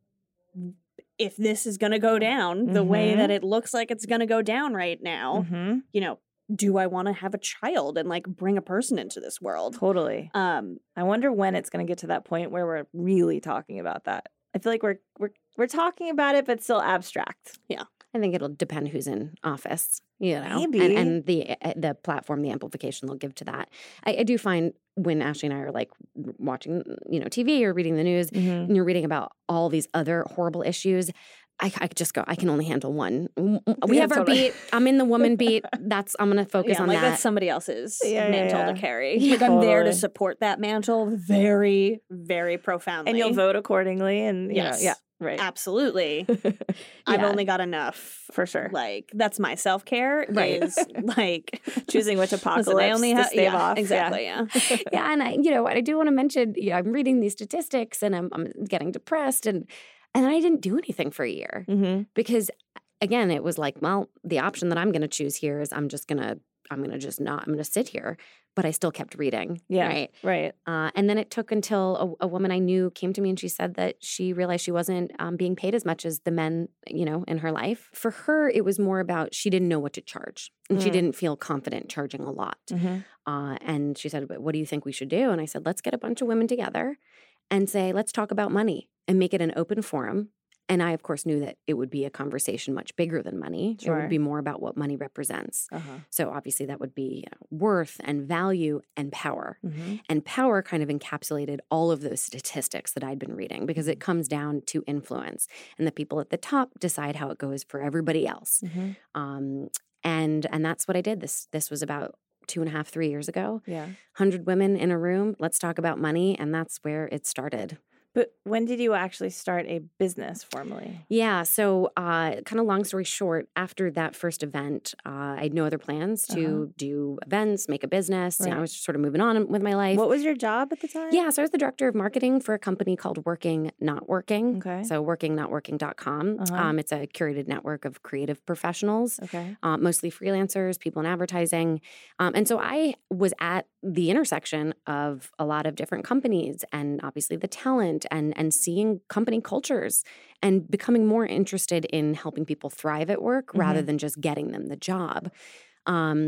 S4: if this is going to go down the way
S3: Mhm.
S4: that it looks like it's going to go down right now,
S3: Mm-hmm.
S4: you know, do I want to have a child and like bring a person into this world?
S3: Totally.
S4: Um,
S3: I wonder when it's going to get to that point where we're really talking about that. I feel like we're we're we're talking about it, but still abstract.
S5: I think it'll depend who's in office, you know, and,
S3: Maybe.
S5: and the uh, the platform, the amplification they'll give to that. I, I do find when Ashley and I are like watching, you know, T V or reading the news,
S3: Mm-hmm.
S5: and you're reading about all these other horrible issues, I, I just go, I can only handle one. W- We
S3: Yeah,
S5: have our
S3: totally.
S5: beat. I'm in the woman beat. That's I'm going to focus
S4: yeah,
S5: on
S4: like
S5: that.
S4: that's somebody else's
S3: Yeah, yeah,
S4: mantle
S3: yeah.
S4: to carry.
S5: Yeah,
S4: like I'm there to
S3: totally.
S4: support that mantle very, very profoundly.
S3: And you'll vote accordingly, and you
S4: Yes.
S3: know, yeah, right.
S4: Absolutely. I've
S5: Yeah.
S4: only got enough.
S3: For sure.
S4: Like that's my self care.
S5: Right.
S4: Is like
S3: Choosing which apocalypse
S4: Listen, I only
S3: to
S4: have
S3: stave
S4: yeah,
S3: off.
S4: exactly. Yeah.
S5: yeah, and I, you know, I do want to mention, you know, I'm reading these statistics and I'm, I'm getting depressed, and and I didn't do anything for a year.
S3: Mm-hmm.
S5: Because again, it was like, well, the option that I'm going to choose here is I'm just going to, I'm going to just not, I'm going to sit here. But I still kept reading.
S3: Yeah.
S5: Right.
S3: Right.
S5: Uh, and then it took until a, a woman I knew came to me and she said that she realized she wasn't um, being paid as much as the men, you know, in her life. For her, it was more about she didn't know what to charge and she
S3: Mm.
S5: didn't feel confident charging a lot.
S3: Mm-hmm.
S5: Uh, and she said, but what do you think we should do? And I said, let's get a bunch of women together and say, let's talk about money and make it an open forum. And I, of course, knew that it would be a conversation much bigger than money. It
S3: Sure.
S5: would be more about what money represents.
S3: Uh-huh.
S5: So obviously that would be uh, worth and value and power.
S3: Mm-hmm.
S5: And power kind of encapsulated all of those statistics that I'd been reading because it comes down to influence. And the people at the top decide how it goes for everybody else.
S3: Mm-hmm.
S5: Um, and and that's what I did. This this was about two and a half, three years ago.
S3: Yeah.
S5: one hundred women in a room. Let's talk about money. And that's where it started.
S3: But when did you actually start a business formally?
S5: Yeah. So, uh, kind of long story short, after that first event, uh, I had no other plans to
S3: Uh-huh.
S5: do events, make a business. You know, I
S3: Right.
S5: was just sort of moving on with my life.
S3: What was your job at the time?
S5: Yeah, so I was the director of marketing for a company called Working Not Working.
S3: Okay.
S5: So working not working dot com.
S3: Uh-huh.
S5: Um, it's a curated network of creative professionals,
S3: Okay.
S5: uh, mostly freelancers, people in advertising. Um, and so I was at the intersection of a lot of different companies and obviously the talent and and seeing company cultures and becoming more interested in helping people thrive at work rather
S3: Mhm.
S5: than just getting them the job. Um,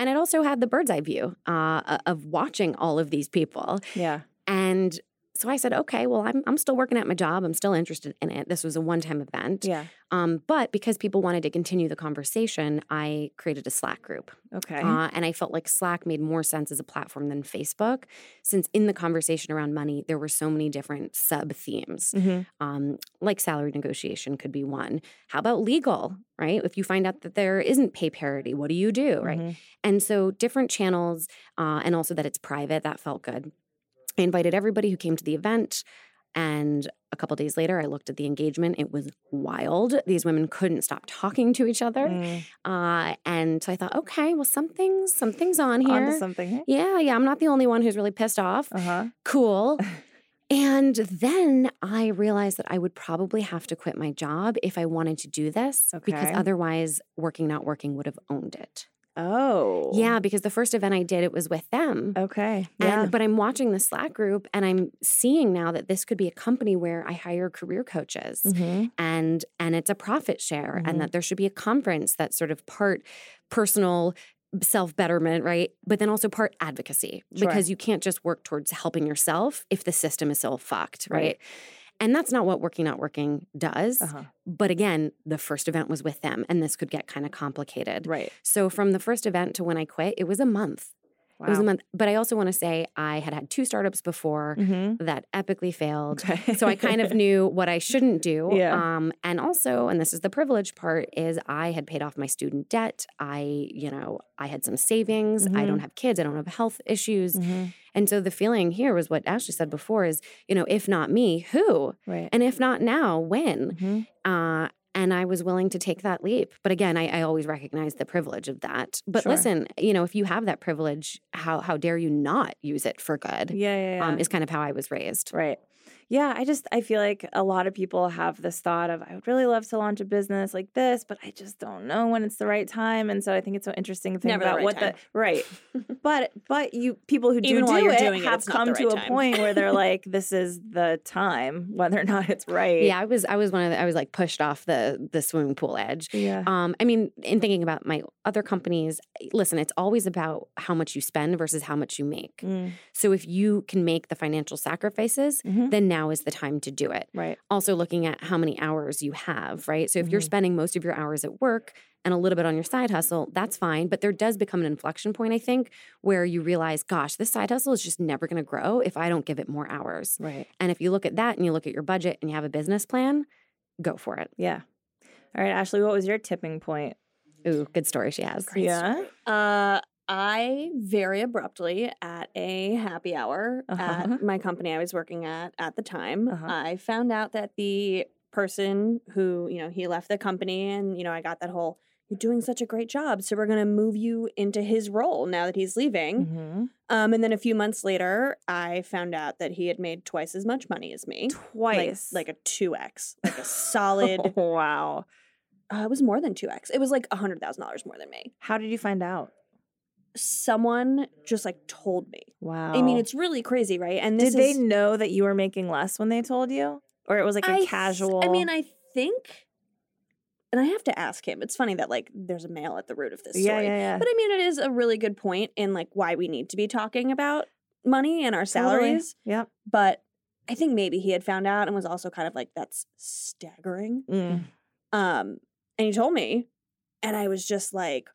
S5: And it also had the bird's eye view uh, of watching all of these people.
S3: Yeah.
S5: And so I said, okay, well, I'm I'm still working at my job. I'm still interested in it. This was a one-time event.
S3: Yeah.
S5: Um, but because people wanted to continue the conversation, I created a Slack group.
S3: Okay.
S5: Uh, and I felt like Slack made more sense as a platform than Facebook, since in the conversation around money, there were so many different sub-themes.
S3: Mm-hmm.
S5: Um, like salary negotiation could be one. How about legal, right? If you find out that there isn't pay parity, what do you do, right?
S3: Mm-hmm.
S5: And so different channels uh, and also that it's private, that felt good. I invited everybody who came to the event, and a couple days later, I looked at the engagement. It was wild. These women couldn't stop talking to each other,
S3: Mm.
S5: uh, and so I thought, okay, well, something's something's on here.
S3: Onto something here.
S5: Yeah, yeah, I'm not the only one who's really pissed off.
S3: Uh-huh.
S5: Cool. And then I realized that I would probably have to quit my job if I wanted to do this, because
S3: Okay.
S5: otherwise, Working Not Working would have owned it.
S3: Oh.
S5: Yeah, because the first event I did, it was with them.
S3: Okay.
S5: And,
S3: Yeah.
S5: But I'm watching the Slack group and I'm seeing now that this could be a company where I hire career coaches
S3: Mm-hmm.
S5: and and it's a profit share
S3: Mhm.
S5: and that there should be a conference that's sort of part personal self-betterment, right? But then also part advocacy,
S3: Sure.
S5: because you can't just work towards helping yourself if the system is so fucked, right?
S3: Right.
S5: And that's not what Working Not Working does.
S3: Uh-huh.
S5: But again, the first event was with them and this could get kind of complicated.
S3: Right.
S5: So from the first event to when I quit, it was a month.
S3: Wow.
S5: It was a month. But I also want to say I had had two startups before
S3: Mm-hmm.
S5: that epically failed.
S3: Okay.
S5: So I kind of knew what I shouldn't do.
S3: Yeah.
S5: Um, and also, and this is the privileged part, is I had paid off my student debt. I, you know, I had some savings. I
S3: Mhm.
S5: don't have kids. I don't have health issues.
S3: Mm-hmm.
S5: And so the feeling here was what Ashley said before is, you know, if not me, who?
S3: Right.
S5: And if not now, when?
S3: Mm-hmm.
S5: Uh, and I was willing to take that leap. But again, I, I always recognize the privilege of that. But
S3: Sure.
S5: listen, you know, if you have that privilege, how how dare you not use it for good?
S3: Yeah, yeah, yeah.
S5: Um, is kind of how I was raised.
S3: Right. Yeah, I just I feel like a lot of people have this thought of I would really love to launch a business like this, but I just don't know when it's the right time. And so I think it's so interesting to think
S4: Never the
S3: about
S4: right
S3: what
S4: time.
S3: the right. But but you people who do
S4: Even while
S3: do
S4: you're
S3: it
S4: doing it,
S3: have
S4: it's not
S3: come
S4: the
S3: to
S4: right
S3: a
S4: time.
S3: point where they're like, this is the time, whether or not it's right.
S5: Yeah, I was I was one of the, I was like pushed off the the swimming pool edge.
S3: Yeah.
S5: Um, I mean, in thinking about my other companies, listen, it's always about how much you spend versus how much you make.
S3: Mm.
S5: So if you can make the financial sacrifices,
S3: Mhm.
S5: then now is the time to do it.
S3: Right.
S5: Also looking at how many hours you have, right? So if you're
S3: Mhm.
S5: spending most of your hours at work and a little bit on your side hustle, that's fine. But there does become an inflection point, I think, where you realize, gosh, this side hustle is just never going to grow if I don't give it more hours.
S3: Right.
S5: And if you look at that and you look at your budget and you have a business plan, go for it.
S3: Yeah. All right, Ashley, what was your tipping point?
S5: Ooh, good story she has.
S3: Yeah.
S4: Uh, I very abruptly at a happy hour
S3: Uh-huh.
S4: at my company I was working at at the time,
S3: Uh-huh.
S4: I found out that the person who, you know, he left the company and, you know, I got that whole, you're doing such a great job, so we're going to move you into his role now that he's leaving.
S3: Mm-hmm.
S4: Um, and then a few months later, I found out that he had made twice as much money as me.
S3: Twice.
S4: Like, like a two X, like a solid,
S3: Wow.
S4: uh, it was more than two X. It was like one hundred thousand dollars more than me.
S3: How did you find out?
S4: Someone just like told me.
S3: Wow.
S4: I mean, it's really crazy, right? And this
S3: Did they
S4: is,
S3: know that you were making less when they told you? Or it was like a
S4: I th-
S3: casual
S4: I mean, I think, and I have to ask him. It's funny that like there's a male at the root of this
S3: Yeah,
S4: story.
S3: yeah, yeah.
S4: But I mean, it is a really good point in like why we need to be talking about money and our
S3: Totally.
S4: salaries.
S3: Yep.
S4: But I think maybe he had found out and was also kind of like, that's staggering.
S3: Mm.
S4: Um, and he told me, and I was just like,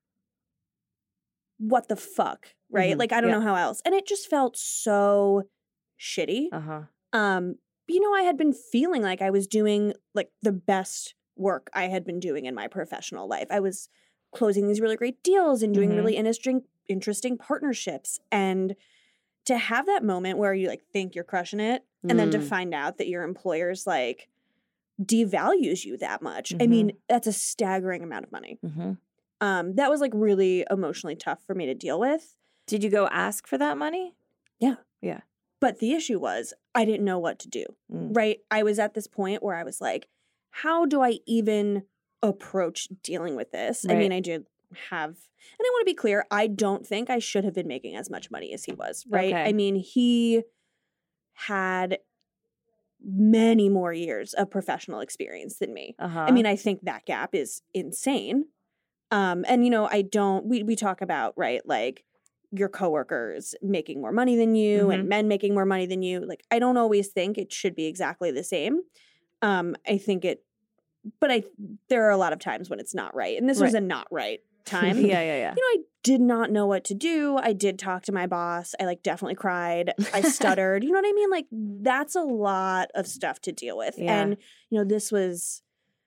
S4: what the fuck? Right?
S3: Mhm.
S4: Like, I don't
S3: Yeah.
S4: know how else. And it just felt so shitty.
S3: Uh-huh.
S4: Um, you know, I had been feeling like I was doing like the best work I had been doing in my professional life. I was closing these really great deals and doing
S3: Mhm.
S4: really interesting interesting partnerships. And to have that moment where you like think you're crushing it and then to
S5: Mm.
S4: find out that your employer's like devalues you that much. I
S3: Mhm.
S4: mean, that's a staggering amount of money.
S3: Mm-hmm.
S4: Um, that was like really emotionally tough for me to deal with.
S3: Did you go ask for that money?
S4: But the issue was I didn't know what to do.
S3: Mm.
S4: Right? I was at this point where I was like, how do I even approach dealing with this? I mean,
S3: Right.
S4: I did have, and I want to be clear, I don't think I should have been making as much money as he was, right?
S3: Okay.
S4: I mean, he had many more years of professional experience than me.
S3: Uh-huh.
S4: I mean, I think that gap is insane. Um, and, you know, I don't, we, we talk about, right, like your coworkers making more money than you
S3: Mhm.
S4: and men making more money than you. Like, I don't always think it should be exactly the same. Um, I think it, but I, there are a lot of times when it's not right. And this was
S3: Right.
S4: a not right time.
S3: Yeah, yeah, yeah.
S4: You know, I did not know what to do. I did talk to my boss. I like definitely cried. I stuttered. You know what I mean? Like that's a lot of stuff to deal with.
S3: Yeah.
S4: And, you know, this was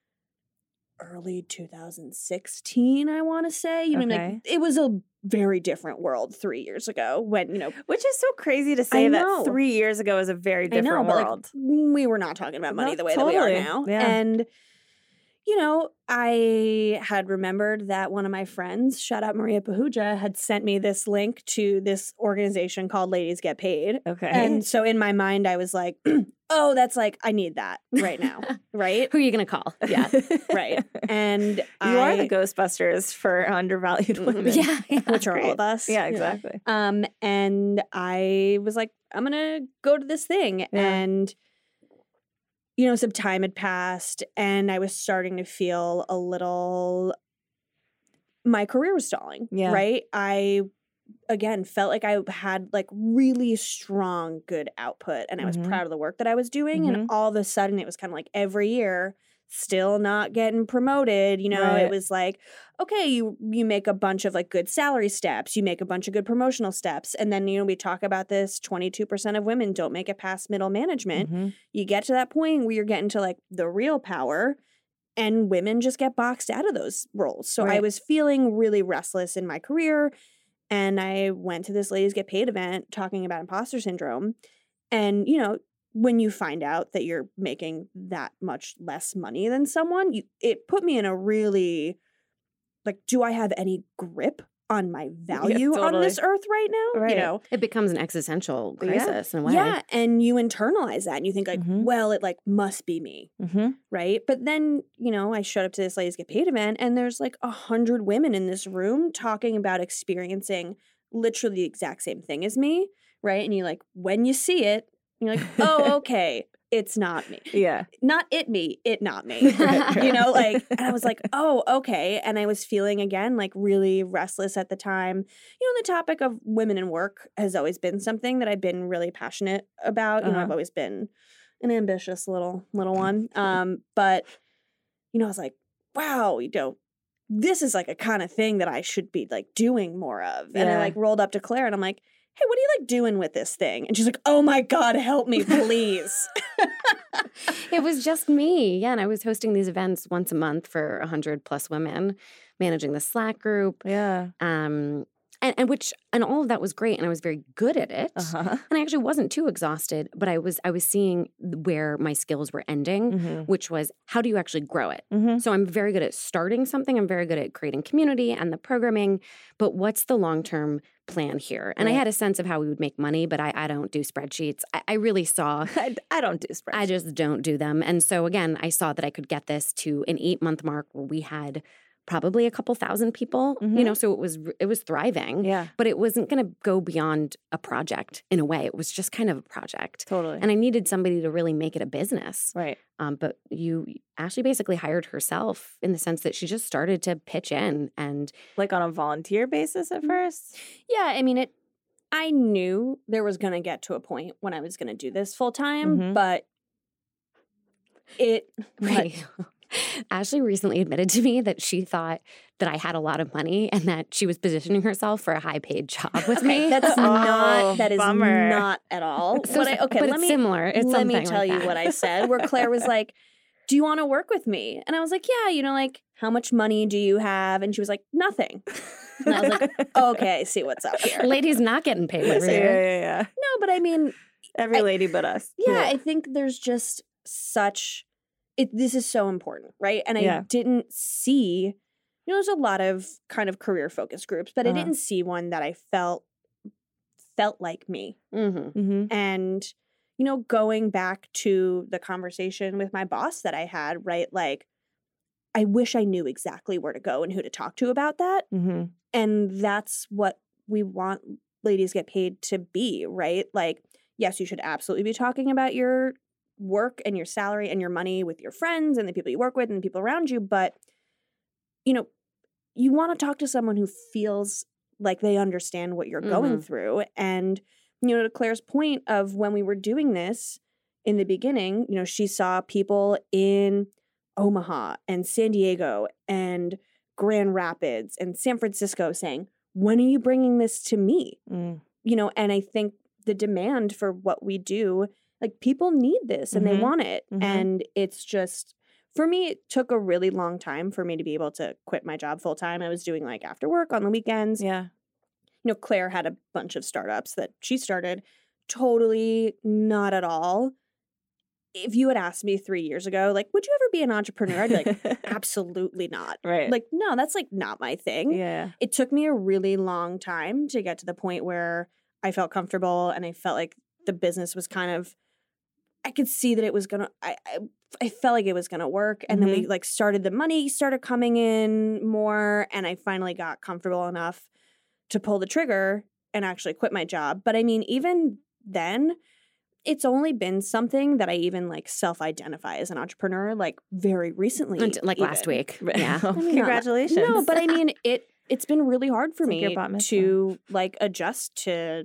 S4: early two thousand sixteen, I want to say. You know,
S3: Okay.
S4: like it was a very different world three years ago when, you know,
S3: Which is so crazy to say
S4: I
S3: that
S4: know.
S3: three years ago is a very
S4: I
S3: different
S4: know, but
S3: world.
S4: like we were not talking about money
S3: No,
S4: the way that we
S3: totally.
S4: are now.
S3: Yeah.
S4: And you know, I had remembered that one of my friends, shout out Maria Pahuja, had sent me this link to this organization called Ladies Get Paid.
S3: Okay.
S4: And so in my mind, I was like, oh, that's like, I need that right now. Right?
S5: Who are you going to call? Yeah.
S4: Right. And
S3: you
S4: I,
S3: are the Ghostbusters for undervalued women.
S5: yeah. yeah.
S4: which are all
S3: Great.
S4: of us.
S3: Yeah, exactly.
S4: Um, and I was like, I'm gonna go to this thing.
S3: Yeah.
S4: And you know, some time had passed and I was starting to feel a little my career was stalling.
S3: Yeah.
S4: Right. I again felt like I had like really strong, good output and I was
S3: Mhm.
S4: proud of the work that I was doing.
S3: Mhm.
S4: And all of a sudden it was kind of like every year still not getting promoted. You know,
S3: Right.
S4: it was like, okay, you you make a bunch of like good salary steps, you make a bunch of good promotional steps. And then, you know, we talk about this, twenty-two percent of women don't make it past middle management.
S3: Mhm.
S4: You get to that point where you're getting to like the real power and women just get boxed out of those roles. So I
S3: Right.
S4: was feeling really restless in my career. And I went to this Ladies Get Paid event talking about imposter syndrome. And, you know, when you find out that you're making that much less money than someone, you, it put me in a really, like, do I have any grip on my value on
S3: totally.
S4: this earth right now?
S3: Right.
S4: You know?
S5: It becomes an existential
S3: Yeah.
S5: crisis in a way.
S4: Yeah. And you internalize that and you think like,
S3: Mhm.
S4: well, it like must be me.
S3: Mhm.
S4: Right. But then, you know, I showed up to this Ladies Get Paid event and there's like a hundred women in this room talking about experiencing literally the exact same thing as me. Right. And you like, when you see it, you're like, oh, okay, it's not me.
S3: Yeah.
S4: Not it me, it not me. You know, like, and I was like, oh, okay. And I was feeling again like really restless at the time. You know, the topic of women in work has always been something that I've been really passionate about. You know,
S3: Uh-huh.
S4: I've always been an ambitious little little one. Um, but you know, I was like, wow, you know, this is like a kind of thing that I should be like doing more of. And I
S3: Yeah.
S4: like rolled up to Claire and I'm like, hey, what are you like doing with this thing? And she's like, oh my God, help me, please.
S5: It was just me. Yeah. And I was hosting these events once a month for one hundred plus women, managing the Slack group.
S3: Yeah.
S5: Um, and, and which, and all of that was great. And I was very good at it.
S3: Uh-huh.
S5: And I actually wasn't too exhausted, but I was, I was seeing where my skills were ending,
S3: Mhm.
S5: which was how do you actually grow it?
S3: Mhm.
S5: So I'm very good at starting something. I'm very good at creating community and the programming, but what's the long-term plan here? And I
S3: Right.
S5: had a sense of how we would make money, but I, I don't do spreadsheets. I, I really saw,
S3: I, I don't do spreadsheets.
S5: I just don't do them. And so again, I saw that I could get this to an eight month mark where we had probably a couple thousand people, you
S3: Mhm.
S5: know, so it was, it was thriving,
S3: Yeah.
S5: but it wasn't going to go beyond a project in a way. It was just kind of a project.
S3: Totally.
S5: And I needed somebody to really make it a business.
S3: right.
S5: Um, but you, Ashley basically hired herself in the sense that she just started to pitch in and
S3: Like on a volunteer basis at first?
S4: Yeah, I mean, it. I knew there was going to get to a point when I was going to do this full time,
S3: Mhm.
S4: but it.
S5: Right. Ashley recently admitted to me that she thought that I had a lot of money and that she was positioning herself for a high paid job with me.
S4: That's
S3: Oh,
S4: not. That is
S3: bummer.
S4: not at all.
S5: So-
S4: what I, okay,
S5: but
S4: let
S5: it's
S4: me
S5: similar. It's
S4: let me
S5: something
S4: tell
S5: like
S4: you
S5: that.
S4: what I said. Where Claire was like, "Do you want to work with me?" And I was like, "Yeah." You know, like, how much money do you have? And she was like, "Nothing." And I was like, "Okay, I see what's up here."
S5: Ladies not getting paid over
S3: yeah,
S5: here.
S3: yeah, yeah.
S4: No, but I mean,
S3: Every
S4: I-
S3: lady but us.
S4: yeah, I think there's just such it this is so important, right? And I
S3: Yeah.
S4: didn't see, you know, there's a lot of kind of career focused groups, but I
S3: Uh-huh.
S4: didn't see one that I felt felt like me.
S5: Mm-hmm.
S3: Mm-hmm.
S4: And you know, going back to the conversation with my boss that I had, right? Like I wish I knew exactly where to go and who to talk to about that.
S3: Mm-hmm.
S4: And that's what we want Ladies Get Paid to be, right? Like, yes, you should absolutely be talking about your work and your salary and your money with your friends and the people you work with and the people around you. But, you know, you want to talk to someone who feels like they understand what you're going
S5: Mhm.
S4: through. And, you know, to Claire's point of when we were doing this in the beginning, you know, she saw people in Omaha and San Diego and Grand Rapids and San Francisco saying, when are you bringing this to me?
S3: Mm.
S4: You know, and I think the demand for what we do, like people need this and
S3: Mhm.
S4: they want it.
S3: Mhm.
S4: And it's just, for me, it took a really long time for me to be able to quit my job full time. I was doing like after work on the weekends.
S3: Yeah.
S4: You know, Claire had a bunch of startups that she started. Totally not at all. If you had asked me three years ago, like, would you ever be an entrepreneur? I'd be like, absolutely not.
S3: Right.
S4: Like, no, that's like not my thing.
S3: Yeah.
S4: It took me a really long time to get to the point where I felt comfortable and I felt like the business was kind of, I could see that it was gonna, I, I, I felt like it was gonna work. And then we like started, the money started coming in more and I finally got comfortable enough to pull the trigger and actually quit my job. But I mean, even then, it's only been something that I even like self-identify as an entrepreneur like very recently.
S5: Unt- Like last
S4: even.
S5: week. Yeah.
S3: Oh,
S4: I mean, not-
S3: congratulations.
S4: No, but I mean, it it's been really hard for
S3: It's like your
S4: me
S3: bat mitzvah.
S4: to like adjust to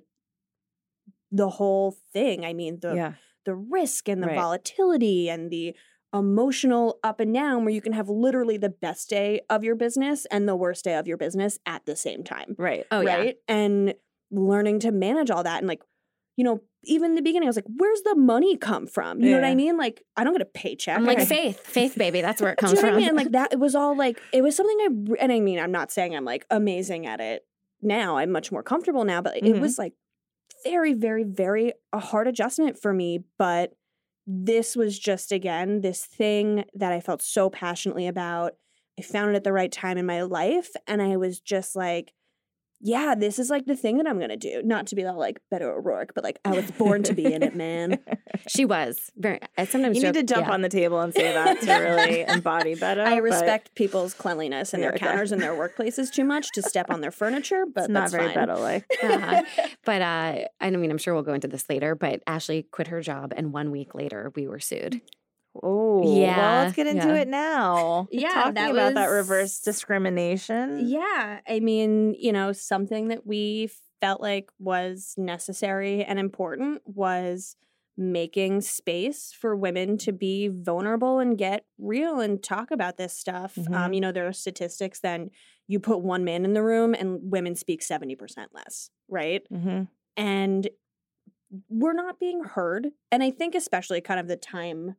S4: the whole thing. I mean, the
S3: yeah.
S4: the risk and the
S3: Right.
S4: volatility and the emotional up and down where you can have literally the best day of your business and the worst day of your business at the same time.
S3: Right.
S5: Oh, yeah.
S4: right? And learning to manage all that and like, you know, even in the beginning, I was like, where's the money come from? You know what I
S3: Yeah.
S4: mean? Like, I don't get a paycheck.
S5: I'm like,
S4: I-
S5: faith, faith, baby. That's where it
S4: Do
S5: comes
S4: you know
S5: from.
S4: what I mean? And like that, it was all like, it was something I, re- and I mean, I'm not saying I'm like amazing at it now. I'm much more comfortable now, but it
S3: Mhm.
S4: was like very, very, very a hard adjustment for me. But this was just, again, this thing that I felt so passionately about. I found it at the right time in my life. And I was just like, yeah, this is like the thing that I'm going to do. Not to be all like Beto O'Rourke, but like I was born to be in it, man.
S5: She was very. I sometimes
S3: You
S5: joke,
S3: need to jump
S5: yeah.
S3: on the table and say that to really embody Beto.
S4: I
S3: but
S4: respect people's cleanliness and
S3: Yeah,
S4: their
S3: okay.
S4: counters and their workplaces too much to step on their furniture, but
S3: It's not
S4: that's
S3: very
S4: fine.
S3: Beto like.
S5: Uh-huh. But uh, I mean, I'm sure we'll go into this later. But Ashley quit her job, and one week later, we were sued.
S3: Oh, well,
S5: Yeah,
S3: let's get into
S5: yeah.
S3: it now.
S4: Yeah,
S3: Talking
S4: that
S3: about that
S4: was-
S3: reverse discrimination.
S4: Yeah, I mean, you know, something that we felt like was necessary and important was making space for women to be vulnerable and get real and talk about this stuff.
S3: Mhm.
S4: Um, you know, there are statistics then you put one man in the room and women speak seventy percent less, right?
S3: Mm-hmm.
S4: And we're not being heard. And I think especially kind of the time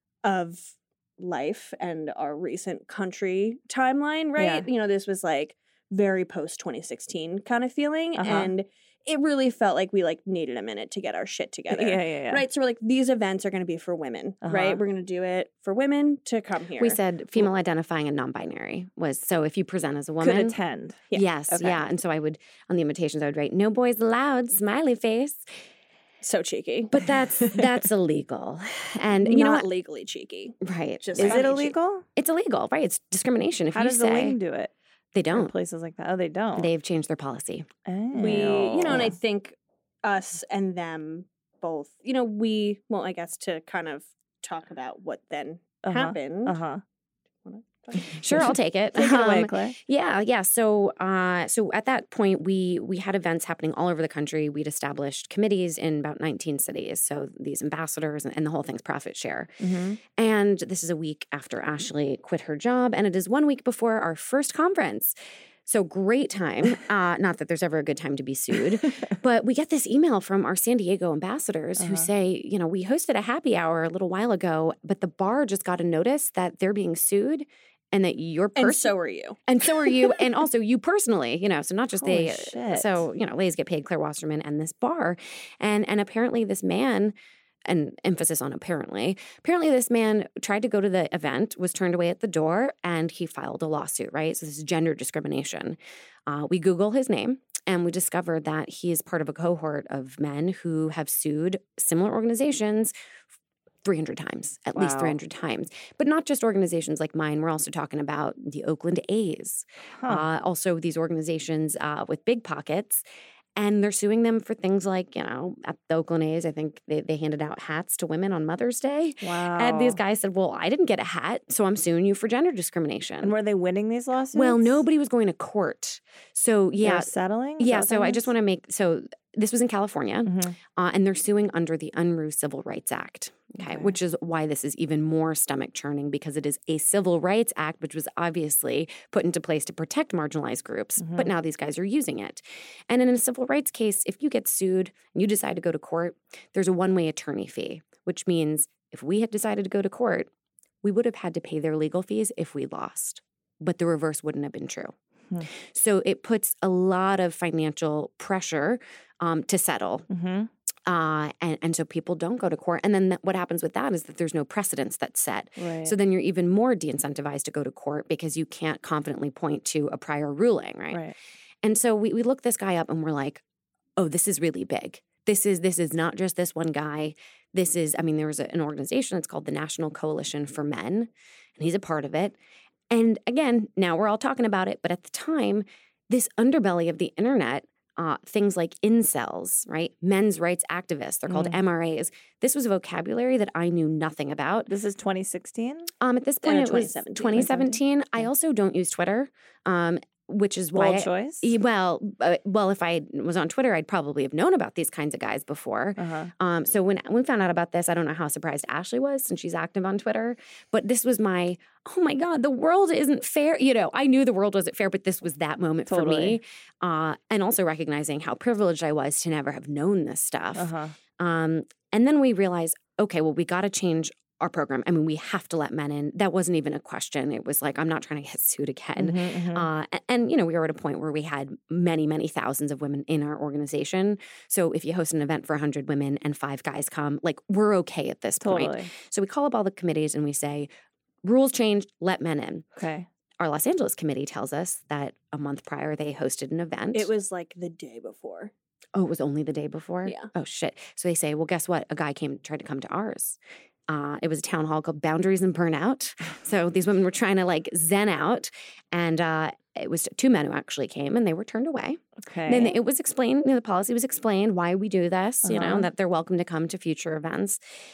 S4: of life and our recent country timeline, right? You know, this was like very post twenty sixteen kind of feeling.
S3: Uh-huh.
S4: And it really felt like we like needed a minute to get our shit together.
S3: Yeah, yeah, yeah.
S4: Right. So we're like, these events are going to be for women,
S3: Uh-huh.
S4: right? We're going to do it for women to come here.
S5: We said female identifying and non-binary was so if you present as a woman,
S3: Could attend.
S4: Yeah.
S5: yes,
S3: Okay.
S5: yeah. And so I would on the invitations I would write no boys allowed, smiley face.
S4: So cheeky.
S5: But that's that's illegal, and you
S4: Not
S5: know what?
S4: legally cheeky.
S5: Right?
S4: Just
S3: Is
S4: funny
S3: it
S4: cheek.
S3: illegal?
S5: It's illegal, right? It's discrimination. If
S3: How
S5: you
S3: does the
S5: say
S3: wing do it?
S5: they
S3: In
S5: don't,
S3: places like that. Oh, they don't.
S5: they've changed their policy.
S4: We, you know, and I
S3: Oh.
S4: think us and them both, you know, we, well, I guess to kind of talk about what then
S3: Uh-huh.
S4: happened.
S3: Uh huh.
S4: Wanna talk?
S5: Sure, I'll take it.
S3: Take it away,
S5: Um,
S3: Claire.
S5: Yeah, yeah. So, uh, so at that point, we we had events happening all over the country. We'd established committees in about nineteen cities. So these ambassadors and, and the whole thing's profit share.
S3: Mm-hmm.
S5: And this is a week after Ashley quit her job, and it is one week before our first conference. So great time. Uh, not that there's ever a good time to be sued, but we get this email from our San Diego ambassadors who
S3: Uh-huh.
S5: say, you know, we hosted a happy hour a little while ago, but the bar just got a notice that they're being sued and that your person.
S4: And so are you.
S5: And so are you, and also you personally, you know, so not just
S3: Holy
S5: they.
S3: shit.
S5: So you know, ladies get paid, Claire Wasserman, and this bar, and and apparently this man, and emphasis on apparently, apparently this man tried to go to the event, was turned away at the door, and he filed a lawsuit. Right, so this is gender discrimination. Uh, we Google his name. And we discovered that he is part of a cohort of men who have sued similar organizations three hundred times, at least
S3: Wow.
S5: three hundred times. But not just organizations like mine. We're also talking about the Oakland A's.
S3: Huh.
S5: Uh, also, these organizations uh, with big pockets. And they're suing them for things like, you know, at the Oakland A's, I think they, they handed out hats to women on Mother's Day.
S3: Wow.
S5: And these guys said, well, I didn't get a hat, so I'm suing you for gender discrimination.
S3: And were they winning these lawsuits?
S5: Well, nobody was going to court. So, yeah.
S3: They're settling? Is
S5: Yeah,
S3: that
S5: so
S3: what
S5: I
S3: that
S5: just
S3: means?
S5: want to make, so this was in California,
S3: Mhm.
S5: uh, and they're suing under the Unruh Civil Rights Act, okay,
S3: Okay.
S5: which is why this is even more stomach churning because it is a Civil Rights Act, which was obviously put into place to protect marginalized groups, but now these guys are using it. And in a civil rights case, if you get sued and you decide to go to court, there's a one-way attorney fee, which means if we had decided to go to court, we would have had to pay their legal fees if we lost, but the reverse wouldn't have been true.
S3: Hmm.
S5: So it puts a lot of financial pressure um, to settle.
S3: Mhm.
S5: Uh, and, and so people don't go to court. And then th- what happens with that is that there's no precedence that's set.
S3: Right.
S5: So then you're even more de-incentivized to go to court because you can't confidently point to a prior ruling, right?
S3: Right.
S5: And so we, we look this guy up and we're like, oh, this is really big. This is this is not just this one guy. This is, I mean, there was a, an organization that's called the National Coalition for Men, and he's a part of it. And again, now we're all talking about it, but at the time, this underbelly of the internet, uh, things like incels, right? Men's rights activists, they're called
S3: Mm.
S5: M R As. This was a vocabulary that I knew nothing about.
S3: This is twenty sixteen?
S5: Um, at this
S4: Uh,
S5: point, it was
S4: twenty seventeen.
S5: twenty seventeen. I also don't use Twitter, um, which is why.
S3: Bold
S5: I-
S3: choice?
S5: E- Well, uh, well, if I was on Twitter, I'd probably have known about these kinds of guys before.
S3: Uh-huh.
S5: Um, so when we found out about this, I don't know how surprised Ashley was since she's active on Twitter. But this was my, oh my God, the world isn't fair. You know, I knew the world wasn't fair, but this was that moment for
S3: Totally.
S5: me. Uh, and also recognizing how privileged I was to never have known this stuff.
S3: Uh-huh.
S5: Um, and then we realized, okay, well, we got to change our program. I mean, we have to let men in. That wasn't even a question. It was like, I'm not trying to get sued again.
S3: Mhm, mhm.
S5: Uh, and, and, you know, we were at a point where we had many, many thousands of women in our organization. So if you host an event for one hundred women and five guys come, like, we're okay at this point.
S3: Totally.
S5: So we call up all the committees and we say, rules changed, let men in.
S3: Okay.
S5: Our Los Angeles committee tells us that a month prior they hosted an event.
S4: It was like the day before.
S5: Oh, it was only the day before?
S4: Yeah.
S5: Oh, shit. So they say, well, guess what? A guy came, tried to come to ours. Uh, it was a town hall called Boundaries and Burnout. So these women were trying to like zen out. And uh, it was two men who actually came and they were turned away.
S3: Okay.
S5: Then it was explained, you know, the policy was explained why we do this, you know,
S3: Uh-huh.
S5: and that they're welcome to come to future events.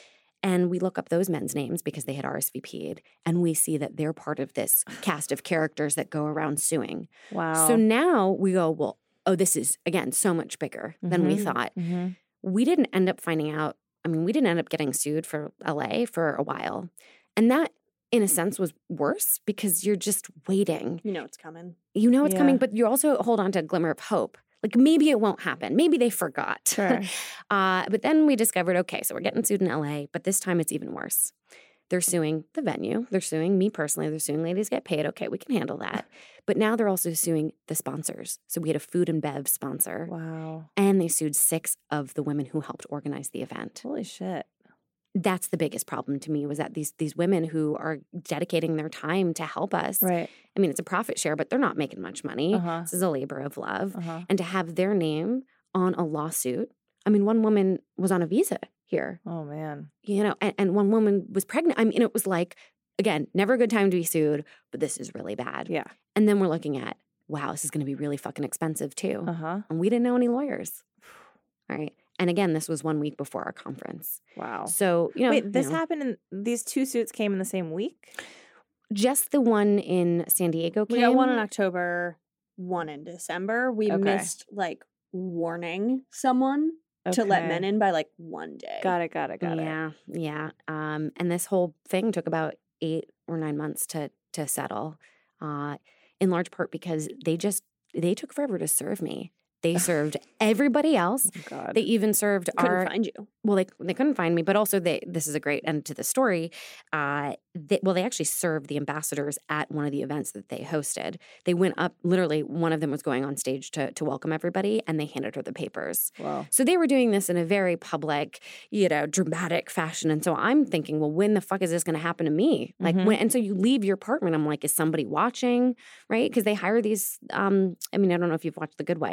S5: And we look up those men's names because they had R S V P'd and we see that they're part of this cast of characters that go around suing.
S3: Wow.
S5: So now we go, well, oh, this is, again, so much bigger than we
S3: Mhm.
S5: thought.
S3: Mhm.
S5: We didn't end up finding out. I mean, we didn't end up getting sued for L A for a while. And that, in a sense, was worse because you're just waiting.
S4: You know it's coming.
S5: You know it's
S3: Yeah.
S5: coming, but you also hold on to a glimmer of hope. Like maybe it won't happen. Maybe they forgot.
S3: Sure.
S5: uh, but then we discovered, okay, so we're getting sued in L A, but this time it's even worse. They're suing the venue. They're suing me personally. They're suing Ladies Get Paid. Okay, we can handle that. But now they're also suing the sponsors. So we had a food and bev sponsor.
S3: Wow.
S5: And they sued six of the women who helped organize the event.
S3: Holy shit.
S5: That's the biggest problem to me was that these these women who are dedicating their time to help us.
S3: Right.
S5: I mean, it's a profit share, but they're not making much money.
S3: Uh-huh.
S5: This is a labor of love.
S3: Uh-huh.
S5: And to have their name on a lawsuit. I mean, one woman was on a visa here,
S3: Oh man.
S5: you know, and, and one woman was pregnant. I mean, it was like, again, never a good time to be sued, but this is really bad.
S3: Yeah.
S5: And then we're looking at, wow, this is going to be really fucking expensive too.
S3: Uh-huh.
S5: And we didn't know any lawyers. All right. And again, this was one week before our conference.
S3: Wow.
S5: So, you know,
S3: Wait, this
S5: you know,
S3: happened in these two suits came in the same week?
S5: just the one in San Diego came.
S4: We got one in October, one in December. We
S3: Okay.
S4: missed like warning someone to let
S3: Okay.
S4: men in by like one day.
S3: Got it, got it, got it.
S5: yeah, yeah. Um, and this whole thing took about eight or nine months to to settle, uh, in large part because they just they took forever to serve me. They served everybody else.
S3: Oh, God.
S5: They even served
S4: Couldn't
S5: our
S4: find you.
S5: well, they they couldn't find me, but also they this is a great end to the story. Uh, they, well, they actually served the ambassadors at one of the events that they hosted. They went up, literally, one of them was going on stage to to welcome everybody, and they handed her the papers.
S3: Wow.
S5: So they were doing this in a very public, you know, dramatic fashion. And so I'm thinking, well, when the fuck is this going to happen to me? Like,
S3: Mhm.
S5: when? And so you leave your apartment. I'm like, is somebody watching? Right? Because they hire these. Um, I mean, I don't know if you've watched The Good Wife.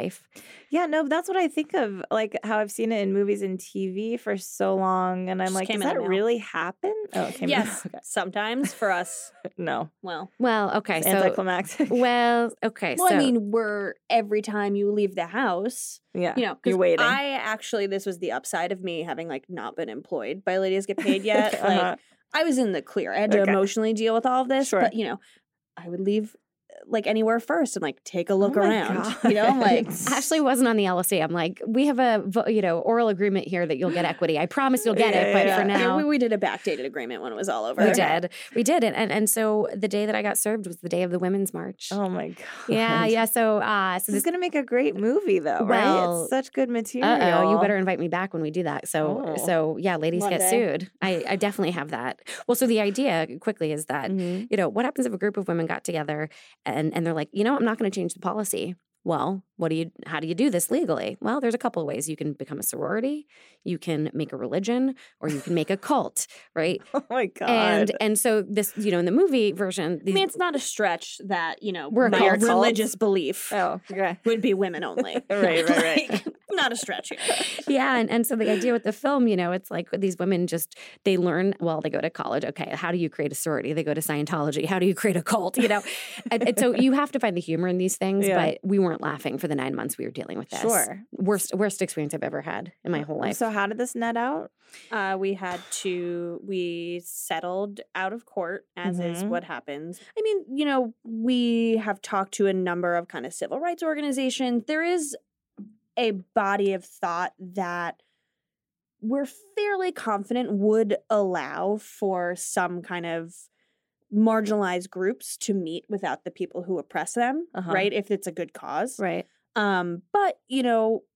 S3: Yeah, no, that's what I think of, like how I've seen it in movies and T V for so long, and I'm
S4: Just
S3: like,
S4: came
S3: does
S4: out
S3: that
S4: now.
S3: really happen? Oh, it came out-
S4: Yes,
S3: okay.
S4: sometimes for us.
S3: No,
S4: Well,
S5: Well, okay,
S3: it's
S5: so
S3: anticlimactic.
S5: well, okay,
S4: well,
S5: so
S4: I mean, we're every time you leave the house,
S3: yeah,
S4: you know, 'cause
S3: you're waiting.
S4: I actually, this was the upside of me having like not been employed by Ladies Get Paid yet.
S3: Uh-huh.
S4: Like, I was in the clear. I had to
S3: Okay.
S4: emotionally deal with all of this,
S3: Sure.
S4: but you know, I would leave like anywhere first and like take a look
S3: Oh my
S4: around. You know, I'm like,
S3: God.
S5: Ashley wasn't on the L L C. I'm like, we have a vo- you know oral agreement here that you'll get equity. I promise you'll get
S3: Yeah,
S5: it, but
S3: yeah,
S5: for
S3: yeah.
S5: now,
S4: Yeah, we, we did a backdated agreement when it was all over.
S5: we did, we did it, and and so the day that I got served was the day of the Women's March.
S3: Oh my God.
S5: Yeah, yeah. So, uh, so
S3: This is gonna make a great movie, though, right?
S5: Well,
S3: It's such good material.
S5: Uh oh, you better invite me back when we do that. So,
S3: Oh.
S5: so yeah, ladies
S4: One
S5: get
S4: day.
S5: sued. I, I definitely have that. Well, so the idea quickly is that
S3: Mhm.
S5: you know what happens if a group of women got together and and they're like, you know, I'm not going to change the policy. Well, what do you? How do you do this legally? Well, there's a couple of ways. You can become a sorority, you can make a religion, or you can make a cult, right?
S3: Oh my God.
S5: And and so this, you know, in the movie version,
S4: I
S5: these,
S4: mean, it's not a stretch that, you know,
S5: We're a
S4: my
S5: cult.
S4: religious belief
S3: oh, okay.
S4: would be women only.
S3: Right, right, right.
S4: Like, not a stretch here.
S5: yeah, and, and so the idea with the film, you know, it's like these women just they learn. Well, they go to college. Okay, how do you create a sorority? They go to Scientology. How do you create a cult? You know, and, and so you have to find the humor in these things.
S3: Yeah.
S5: But we weren't laughing for the nine months we were dealing with this.
S3: Sure.
S5: worst worst experience I've ever had in my whole life.
S3: So how did this net out?
S4: Uh, we had to, we settled out of court, as is
S3: Mhm.
S4: what happens. I mean, you know, we have talked to a number of kind of civil rights organizations. There is a body of thought that we're fairly confident would allow for some kind of marginalized groups to meet without the people who oppress them,
S3: Uh-huh.
S4: right? If it's a good cause.
S3: Right.
S4: Um, but you know,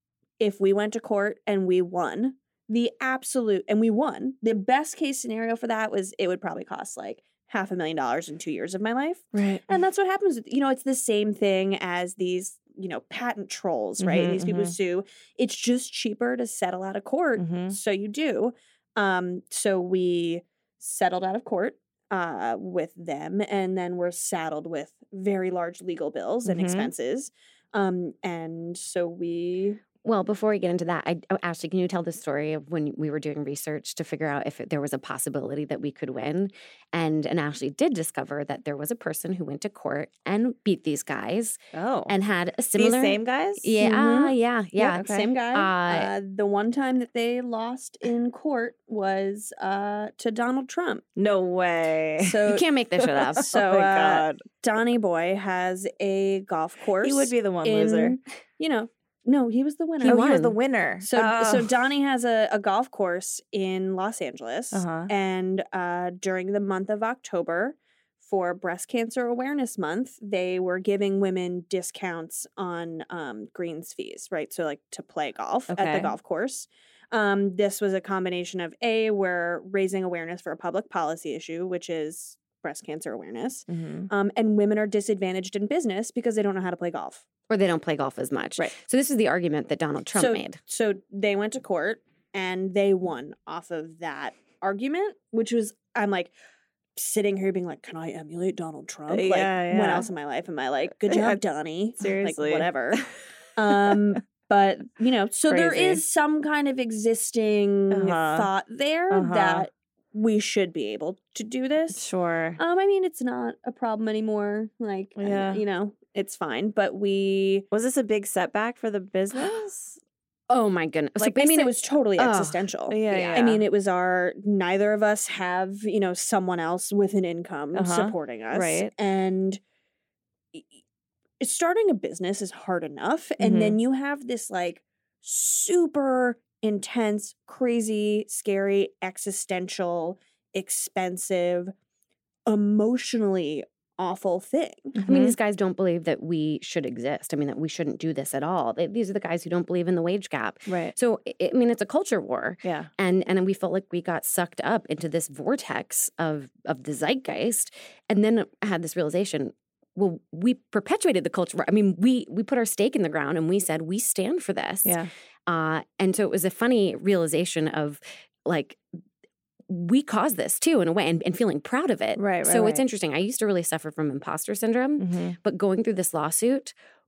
S4: if we went to court and we won, the absolute and we won, the best case scenario for that was it would probably cost like half a million dollars in two years of my life.
S3: Right.
S4: And that's what happens with, you know, it's the same thing as these, you know, patent trolls, right?
S3: Mhm,
S4: These people
S3: mhm.
S4: sue. It's just cheaper to settle out of court.
S3: Mhm.
S4: So you do. Um, so we settled out of court uh with them, and then we're saddled with very large legal bills and
S3: Mhm.
S4: expenses. Um, and so we
S5: Well, before we get into that, I, oh, Ashley, can you tell the story of when we were doing research to figure out if there was a possibility that we could win? And and Ashley did discover that there was a person who went to court and beat these guys
S3: Oh.
S5: and had a
S3: These
S5: similar
S3: same guys?
S5: Yeah,
S4: Mhm.
S5: yeah, yeah.
S3: okay.
S4: same guy.
S5: Uh,
S4: Uh, the one time that they lost in court was uh, to Donald Trump.
S3: No way.
S4: So
S5: You can't make this shit up.
S4: So,
S3: oh my
S4: uh,
S3: God.
S4: Donnie Boy has a golf course.
S3: He would be the one
S4: in,
S3: loser.
S4: You know, no, he was the winner.
S5: He
S3: oh, he was the
S5: won.
S3: winner.
S4: So,
S3: oh.
S4: so Donnie has a, a golf course in Los Angeles,
S3: Uh-huh.
S4: and uh, during the month of October, for Breast Cancer Awareness Month, they were giving women discounts on um, greens fees, right? So, like to play golf at
S3: Okay.
S4: the golf course. Um, this was a combination of A, we're raising awareness for a public policy issue, which is breast cancer awareness,
S3: Mhm.
S4: um, and women are disadvantaged in business because they don't know how to play golf.
S5: Or they don't play golf as much.
S4: Right.
S5: So this is the argument that Donald Trump
S4: so,
S5: made.
S4: So they went to court and they won off of that argument, which was, I'm like, sitting here being like, can I emulate Donald Trump?
S3: Uh,
S4: Like,
S3: yeah,
S4: when
S3: yeah.
S4: else in my life am I like, good
S3: Yeah,
S4: job, Donnie?
S3: seriously.
S4: Like, whatever. um, but, you know, so there
S3: Crazy.
S4: is some kind of existing
S3: Uh-huh.
S4: thought there
S3: Uh-huh.
S4: that we should be able to do this.
S3: Sure.
S4: Um, I mean, it's not a problem anymore. Like, uh,
S3: Yeah.
S4: you know, it's fine. But we,
S3: Was this a big setback for the business?
S5: Oh my goodness. So
S4: like, I mean, it
S5: basi-
S4: was totally
S5: Ugh.
S4: existential.
S3: Yeah, yeah.
S4: I mean, it was our, neither of us have, you know, someone else with an income
S3: Uh-huh.
S4: supporting us.
S3: Right.
S4: And y- y- starting a business is hard enough.
S3: Mhm.
S4: And then you have this like super intense, crazy, scary, existential, expensive, emotionally awful thing.
S5: I mean, these guys don't believe that we should exist. I mean, that we shouldn't do this at all. They, these are the guys who don't believe in the wage gap.
S3: Right.
S5: So, I I mean, it's a culture war.
S3: Yeah.
S5: And and we felt like we got sucked up into this vortex of of the zeitgeist, and then had this realization. Well, we perpetuated the culture. I mean, we we put our stake in the ground and we said we stand for this.
S3: Yeah.
S5: Uh, and so it was a funny realization of like we caused this too in a way, and, and feeling proud of it.
S3: Right, right,
S5: So it's
S3: right.
S5: interesting. I used to really suffer from imposter syndrome,
S3: Mhm.
S5: but going through this lawsuit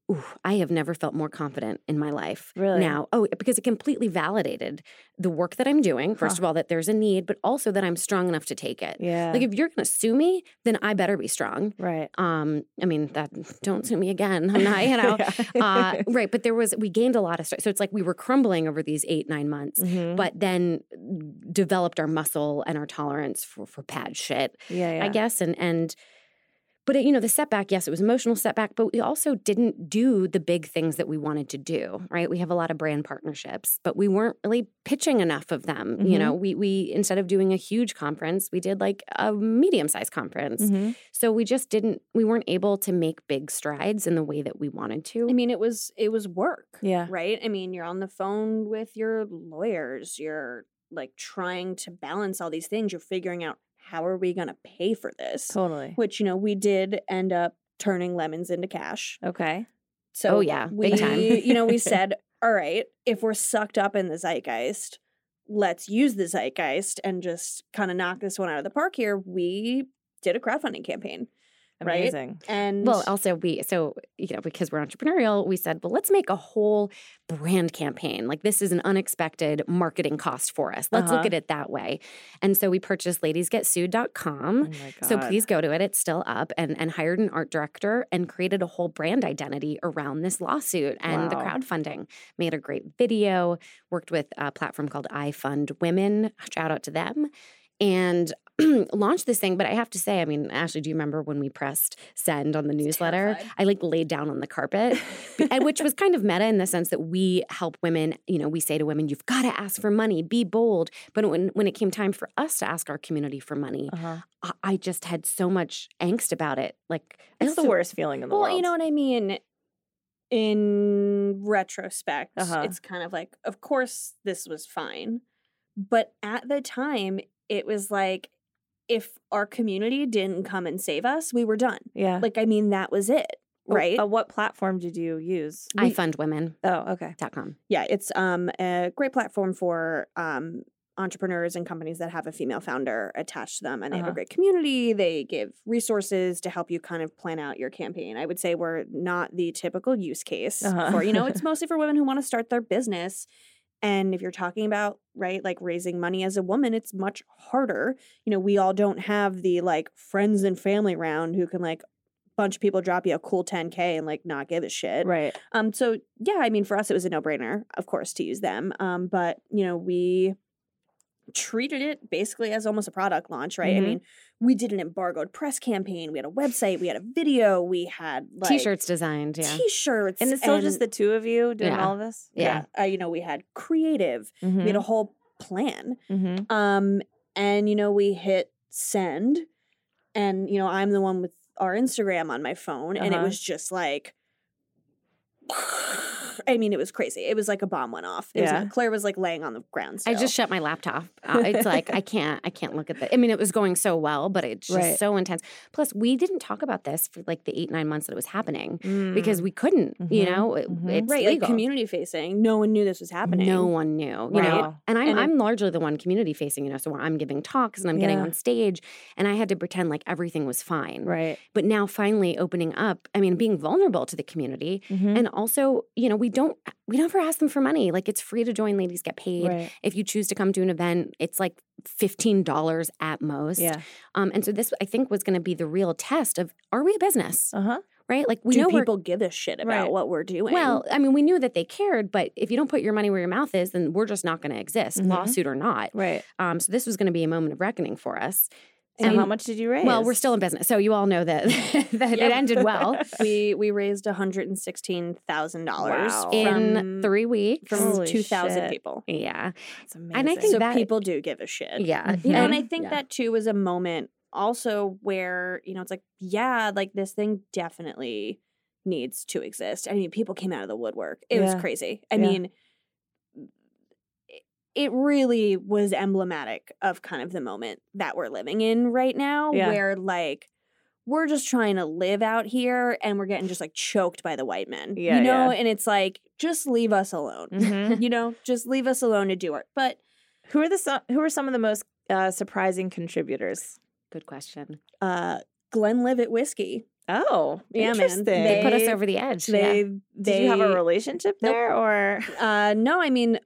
S5: ooh, I have never felt more confident in my life.
S3: Really?
S5: Now. Oh, because it completely validated the work that I'm doing. First
S3: Huh.
S5: of all, that there's a need, but also that I'm strong enough to take it.
S3: Yeah.
S5: Like if you're going to sue me, then I better be strong.
S3: Right.
S5: Um, I mean, that don't sue me again. I'm not, you know,
S3: Yeah.
S5: uh, right. But there was, we gained a lot of strength. So it's like we were crumbling over these eight, nine months,
S3: Mhm.
S5: but then developed our muscle and our tolerance for, for bad shit,
S3: yeah, yeah.
S5: I guess. And, and, but it, you know, the setback, yes, it was emotional setback, but we also didn't do the big things that we wanted to do, right? We have a lot of brand partnerships, but we weren't really pitching enough of them.
S3: Mm-hmm.
S5: You know, we, we, instead of doing a huge conference, we did like a medium-sized conference.
S3: Mm-hmm.
S5: So we just didn't, we weren't able to make big strides in the way that we wanted to.
S4: I mean, it was it was work.
S3: Yeah.
S4: Right? I mean, you're on the phone with your lawyers. You're like trying to balance all these things. You're figuring out how are we going to pay for this?
S3: Totally.
S4: Which, you know, we did end up turning lemons into cash.
S3: Okay.
S4: So
S5: Oh, yeah.
S4: we,
S5: Big time.
S4: you know, we said, all right, if we're sucked up in the zeitgeist, let's use the zeitgeist and just kind of knock this one out of the park here. We did a crowdfunding campaign. Right?
S3: Amazing.
S4: And
S5: Well, also we, so, you know, because we're entrepreneurial, we said, well, let's make a whole brand campaign. Like this is an unexpected marketing cost for us. Let's
S3: Uh-huh.
S5: look at it that way. And so we purchased ladies get sued dot com.
S3: Oh my God.
S5: So please go to it. It's still up, and, and hired an art director and created a whole brand identity around this lawsuit and the
S3: Wow.
S5: crowdfunding. Made a great video, worked with a platform called I Fund Women. Shout out to them. And launched this thing. But I have to say, I mean, Ashley, do you remember when we pressed send on the newsletter?
S4: terrified.
S5: I like laid down on the carpet, and which was kind of meta in the sense that we help women, you know, we say to women, you've got to ask for money, be bold. But when, when it came time for us to ask our community for money,
S3: Uh-huh.
S5: I, I just had so much angst about it. Like, I
S3: It's the
S5: also-
S3: worst feeling in the
S4: well,
S3: world.
S4: you know what I mean? In retrospect,
S3: Uh-huh.
S4: it's kind of like, of course, this was fine. But at the time, it was like, if our community didn't come and save us, we were done.
S3: Yeah.
S4: Like, I mean, that was it, right?
S3: Uh, what platform did you use?
S5: I fund women
S3: Oh, okay.
S5: dot com.
S4: Yeah, it's um a great platform for um entrepreneurs and companies that have a female founder attached to them, and they have
S3: Uh-huh.
S4: a great community. They give resources to help you kind of plan out your campaign. I would say we're not the typical use case
S3: Uh-huh.
S4: for, you know, it's mostly for women who want to start their business. And if you're talking about, right, like raising money as a woman, it's much harder. You know, we all don't have the like friends and family round who can like bunch of people drop you a cool ten K and like not give a shit.
S3: Right.
S4: Um, so yeah, I mean, for us, it was a no-brainer, of course, to use them. Um, but you know, we treated it basically as almost a product launch, right?
S3: Mhm.
S4: I mean, we did an embargoed press campaign. We had a website. We had a video. We had like
S5: T-shirts designed, yeah.
S4: T-shirts,
S3: And it's still just the two of you doing
S5: Yeah.
S3: all of this?
S5: Yeah.
S4: Uh, you know, we had creative.
S3: Mm-hmm.
S4: We had a whole plan.
S3: mm-hmm.
S4: Um, and you know, we hit send, and you know, I'm the one with our Instagram on my phone, and it
S3: Uh-huh.
S4: was just like, I mean, it was crazy. It was like a bomb went off. It
S3: Yeah.
S4: was, Claire was like laying on the ground.
S5: I
S4: Still.
S5: just shut my laptop. Uh, it's like I can't, I can't look at that. I mean, it was going so well, but it's just
S3: Right.
S5: so intense. Plus, we didn't talk about this for like the eight, nine months that it was happening
S3: Mm.
S5: because we couldn't. You
S3: Mhm.
S5: know, It-
S3: Mhm.
S5: it's
S4: right, like
S5: legal.
S4: community facing. No one knew this was happening.
S5: No one knew, you
S3: Right.
S5: know, and I'm
S4: And it-
S5: I'm largely the one community facing, you know, so I'm giving talks and I'm getting
S3: Yeah.
S5: on stage, and I had to pretend like everything was fine.
S3: Right.
S5: But now finally opening up, I mean, being vulnerable to the community,
S3: Mhm.
S5: and also, you know, we don't we never ask them for money. Like it's free to join. Ladies Get Paid.
S3: Right.
S5: If you choose to come to an event, it's like fifteen dollars at most.
S3: Yeah.
S5: Um, and so this, I think, was going to be the real test of, are we a business?
S3: Uh-huh.
S5: Right? Like we
S4: Do
S5: know we're
S4: people give a shit about
S3: Right.
S4: what we're doing?
S5: well, I mean, we knew that they cared, but if you don't put your money where your mouth is, then we're just not going to exist,
S3: Mhm.
S5: lawsuit or not.
S3: Right.
S5: Um, so this was going to be a moment of reckoning for us.
S3: So
S5: And-
S3: how much did you raise?
S5: Well, we're still in business, so you all know that that it
S4: Yep.
S5: ended well
S4: we we raised one hundred and sixteen thousand dollars
S3: Wow.
S5: in three weeks.
S4: from
S3: Holy
S4: two thousand
S3: shit.
S4: people.
S5: Yeah,
S3: That's amazing.
S5: and I think
S4: So
S5: that-
S4: people do give a shit.
S5: yeah,
S3: Mhm.
S4: You know,
S5: And-
S4: and I think
S5: yeah.
S4: that too was a moment also where, you know, it's like, yeah, like this thing definitely needs to exist. I mean, people came out of the woodwork. It was
S3: Yeah.
S4: crazy. I
S3: Yeah.
S4: mean, it- it really was emblematic of kind of the moment that we're living in right now,
S3: Yeah.
S4: where like we're just trying to live out here and we're getting just like choked by the white men.
S3: Yeah,
S4: you know,
S3: yeah.
S4: and it's like, just leave us alone.
S3: Mhm.
S4: You know, just leave us alone to do it. But
S3: Who are the so- who are some of the most uh, surprising contributors?
S5: Good question.
S4: uh Glenlivet whiskey
S3: Oh,
S4: Yeah, man.
S3: interesting.
S5: They put us
S4: They-
S5: over the edge.
S4: They,
S5: yeah.
S4: they
S3: Did you have a relationship
S4: Nope.
S3: there, or
S4: Uh, no, I mean,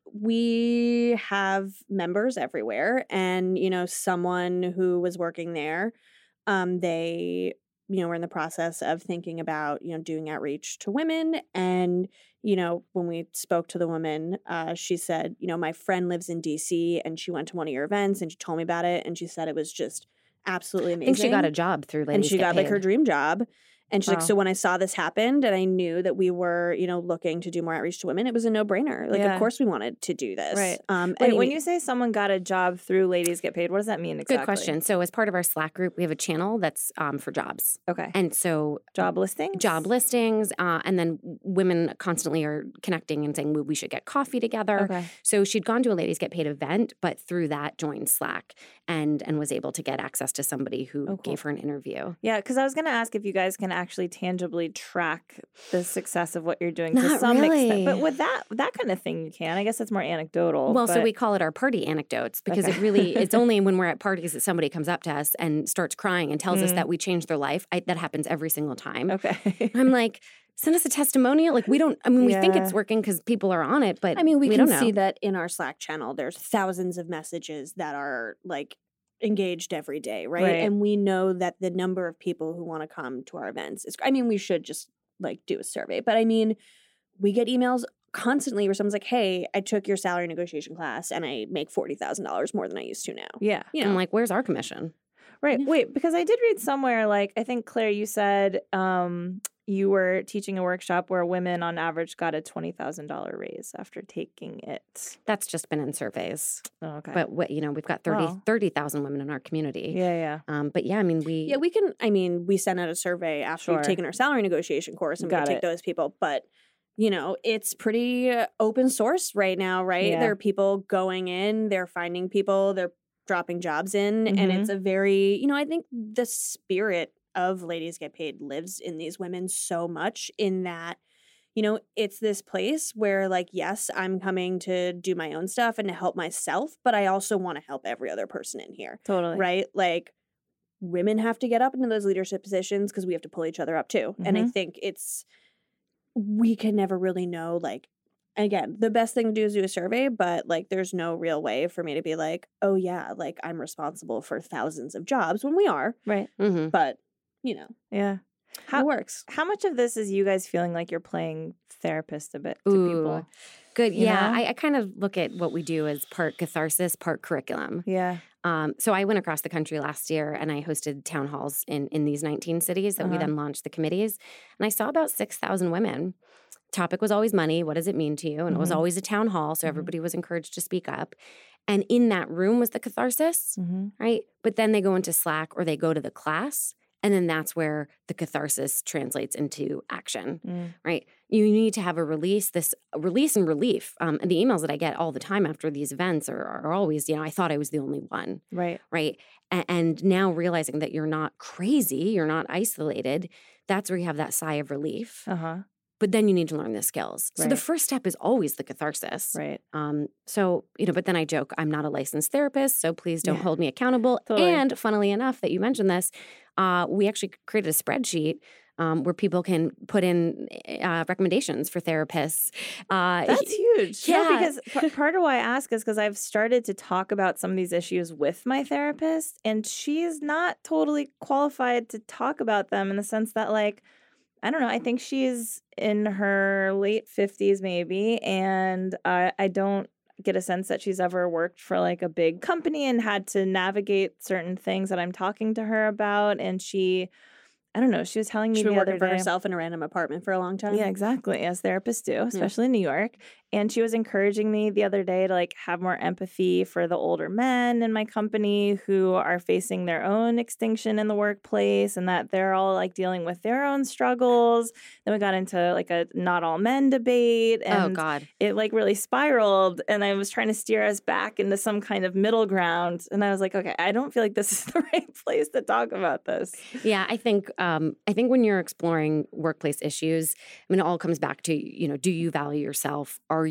S4: we have members everywhere. And, you know, someone who was working there, um, they, you know, were in the process of thinking about, you know, doing outreach to women. And, you know, when we spoke to the woman, uh, she said, you know, my friend lives in D C and she went to one of your events and she told me about it. And she said it was just absolutely
S5: I
S4: amazing.
S5: think she got a job through Ladies
S4: and she
S5: Get
S4: got like her
S5: Paid.
S4: dream job. And she's
S3: Wow.
S4: like, so when I saw this happened and I knew that we were, you know, looking to do more outreach to women, it was a no brainer. Like,
S3: Yeah.
S4: of course we wanted to do this.
S3: Right.
S4: Um,
S3: wait?
S4: and
S3: When
S4: we-
S3: you say someone got a job through Ladies Get Paid, what does that mean exactly?
S5: Good question. So as part of our Slack group, we have a channel that's um, for jobs.
S3: Okay.
S5: And so
S3: Job listings.
S5: job listings, uh, and then women constantly are connecting and saying, "We- we should get coffee together."
S3: Okay.
S5: So she'd gone to a Ladies Get Paid event, but through that joined Slack and and was able to get access to somebody who
S3: Oh, cool.
S5: gave her an interview.
S3: Yeah, because I was going to ask if you guys can actually tangibly track the success of what you're doing to
S5: Not
S3: some
S5: really.
S3: extent. But with that that kind of thing, you can. I guess it's more anecdotal.
S5: Well, so
S3: but-
S5: we call it our party anecdotes because
S3: Okay.
S5: it really it's only when we're at parties that somebody comes up to us and starts crying and tells us
S3: Mm.
S5: that we changed their life. I, that happens every single time.
S3: Okay.
S5: I'm like, send us a testimonial. Like we don't. I mean, we think
S3: Yeah.
S5: it's working because people are on it, but
S4: I mean, we,
S5: we
S4: can
S5: don't know.
S4: see that in our Slack channel. There's thousands of messages that are like engaged every day, right?
S3: Right.
S4: And we know that the number of people who want to come to our events is, I mean, we should just like do a survey. But I mean, we get emails constantly where someone's like, hey, I took your salary negotiation class and I make forty thousand dollars more than I used to now.
S3: Yeah.
S4: You know,
S5: I'm like, where's our commission?
S3: Right.
S4: Yeah.
S3: Wait, because I did read somewhere, like, I think, Claire, you said um, you were teaching a workshop where women on average got a twenty thousand dollars raise after taking it.
S5: That's just been in surveys.
S3: Oh, okay.
S5: But what you know, we've got thirty
S3: Wow.
S5: thirty thousand women in our community.
S3: yeah, yeah.
S5: Um, but yeah, I mean, we
S4: yeah, we can, I mean, we send out a survey after
S3: Sure.
S4: we've taken our salary negotiation course and we
S3: Got
S4: can take
S3: it.
S4: those people. But, you know, it's pretty uh, open source right now, right?
S3: Yeah.
S4: There are people going in, they're finding people, they're dropping jobs in. And
S3: Mhm.
S4: it's a very, you know, I think the spirit of Ladies Get Paid lives in these women so much in that, you know, it's this place where, like, yes, I'm coming to do my own stuff and to help myself, but I also want to help every other person in here,
S3: Totally.
S4: right? Like, women have to get up into those leadership positions because we have to pull each other up too. And I
S3: Mhm.
S4: think it's, we can never really know, like, again, the best thing to do is do a survey, but like, there's no real way for me to be like, oh, yeah, like, I'm responsible for thousands of jobs when we are,
S3: Right.
S5: hmm
S4: but, you know,
S3: Yeah.
S4: it
S3: How,
S4: works.
S3: how much of this is you guys feeling like you're playing therapist a bit to
S5: Ooh.
S3: people?
S5: Good.
S3: You
S5: Yeah,
S3: know?
S5: I, I kind of look at what we do as part catharsis, part curriculum.
S3: Yeah.
S5: Um, so I went across the country last year and I hosted town halls in, in these nineteen cities that we
S3: Uh-huh.
S5: then launched the committees. And I saw about six thousand women. Topic was always money. What does it mean to you? And it was
S3: Mhm.
S5: always a town hall. So
S3: Mhm.
S5: everybody was encouraged to speak up. And in that room was the catharsis,
S3: Mm-hmm.
S5: right? But then they go into Slack or they go to the class. And then that's where the catharsis translates into action,
S3: Mm.
S5: right? You need to have a release, this release and relief. Um, and the emails that I get all the time after these events are, are always, you know, I thought I was the only one,
S3: Right.
S5: right? And, and now realizing that you're not crazy, you're not isolated, that's where you have that sigh of relief.
S3: Uh huh.
S5: But then you need to learn the skills. So the
S3: Right.
S5: first step is always the catharsis.
S3: Right.
S5: Um, so, you know, but then I joke, I'm not a licensed therapist, so please don't
S3: Yeah.
S5: hold me accountable.
S3: Totally.
S5: And funnily enough, that you mentioned this, uh, we actually created a spreadsheet um, where people can put in uh, recommendations for therapists. Uh,
S3: That's huge. No,
S5: Yeah.
S3: because p- part of why I ask is because I've started to talk about some of these issues with my therapist, and she's not totally qualified to talk about them in the sense that, like, I don't know. I think she's in her late fifties, maybe, and I, I don't get a sense that she's ever worked for like a big company and had to navigate certain things that I'm talking to her about. And she, I don't know, she was telling me
S4: She's
S3: the
S4: been
S3: other
S4: working for
S3: day.
S4: herself in a random apartment for a long time.
S3: Yeah, exactly. As therapists do, especially in New York. And she was encouraging me the other day to like have more empathy for the older men in my company who are facing their own extinction in the workplace and that they're all like dealing with their own struggles. Then we got into like a not all men debate
S5: oh,
S3: and
S5: God.
S3: it like really spiraled and I was trying to steer us back into some kind of middle ground. And I was like, okay, I don't feel like this is the right place to talk about this.
S5: Yeah, I think um, I think when you're exploring workplace issues, I mean, it all comes back to, you know, do you value yourself? Are you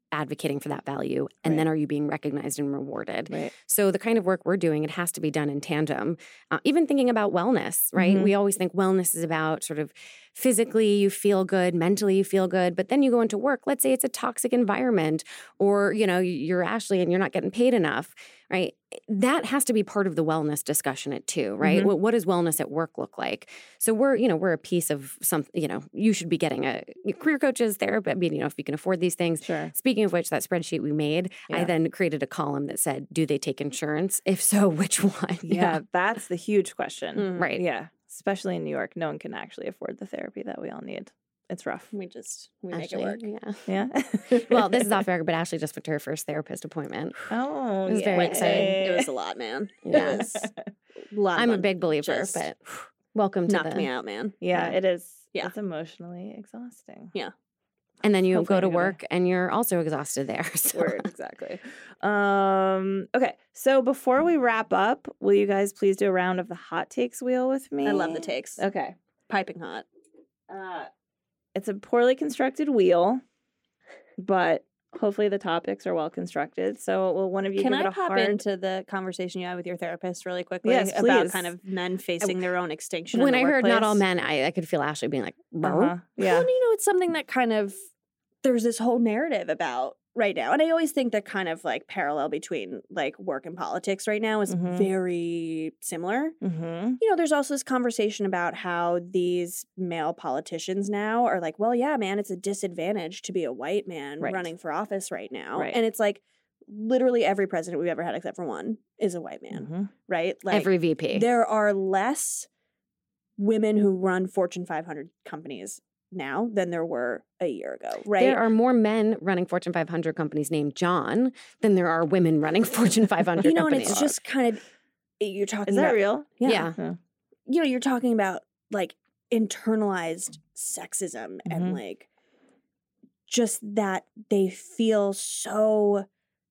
S5: advocating for that value? And
S3: Right.
S5: then are you being recognized and rewarded?
S3: Right.
S5: So the kind of work we're doing, it has to be done in tandem. Uh, even thinking about wellness, right?
S3: Mhm.
S5: We always think wellness is about sort of physically you feel good, mentally you feel good, but then you go into work, let's say it's a toxic environment, or, you know, you're Ashley and you're not getting paid enough, right? That has to be part of the wellness discussion at too, right?
S3: Mhm.
S5: What, what does wellness at work look like? So we're, you know, we're a piece of some, you know, you should be getting a career coaches there, but I mean, you know, if you can afford these things.
S3: Sure.
S5: Speaking of which, that spreadsheet we made, I
S3: Yeah.
S5: then created a column that said, do they take insurance? If so, which one?
S3: Yeah, that's the huge question.
S4: Mm.
S5: Right.
S3: Yeah. Especially in New York, no one can actually afford the therapy that we all need. It's rough.
S4: We just we make
S5: Ashley,
S4: it work.
S5: yeah.
S3: Yeah.
S5: Well, this is off record, but Ashley just went to her first therapist appointment.
S3: Oh,
S5: It was very
S3: yay.
S5: exciting.
S4: It was a lot, man.
S5: Yeah.
S4: It was a lot. of
S5: I'm a
S4: fun.
S5: big believer,
S4: Just
S5: but welcome to
S4: knocked
S5: the.
S4: me out, man.
S3: Yeah, it is.
S4: Yeah.
S3: It's emotionally exhausting.
S5: And then you
S3: Hopefully
S5: go
S3: I
S5: to
S3: do that.
S5: work and you're also exhausted there. So.
S3: Word, exactly. Um, okay, so before we wrap up, will you guys please do a round of the hot takes wheel with me?
S4: I love the takes.
S3: Okay.
S4: Piping hot.
S3: Uh, it's a poorly constructed wheel, but hopefully the topics are well constructed. So, will one of you
S4: Can
S3: give
S4: I
S3: it a
S4: pop
S3: hard...
S4: into the conversation you had with your therapist really quickly
S3: Yes,
S4: about
S3: please.
S4: kind of men facing their own extinction?
S5: When
S4: in
S5: I
S4: the
S5: heard not all
S4: workplace?
S5: men, I, I could feel Ashley being like, bro.
S3: Uh-huh. Yeah.
S4: Well, you know, it's something that kind of there's this whole narrative about right now. And I always think that kind of like parallel between like work and politics right now is
S3: Mhm.
S4: very similar.
S3: Mm-hmm.
S4: You know, there's also this conversation about how these male politicians now are like, well, yeah, man, it's a disadvantage to be a white man
S3: Right.
S4: running for office right now.
S3: Right.
S4: And it's like literally every president we've ever had except for one is a white man,
S3: Mm-hmm.
S4: right? Like
S5: Every V P.
S4: there are less women who run Fortune five hundred companies now than there were a year ago, right?
S5: There are more men running Fortune five hundred companies named John than there are women running Fortune five hundred
S4: you know, and
S5: companies.
S4: it's just kind of you're talking
S3: Is that
S4: about,
S3: real?
S5: Yeah.
S3: Yeah.
S4: you know, you're talking about like internalized sexism
S3: Mhm.
S4: and like just that they feel so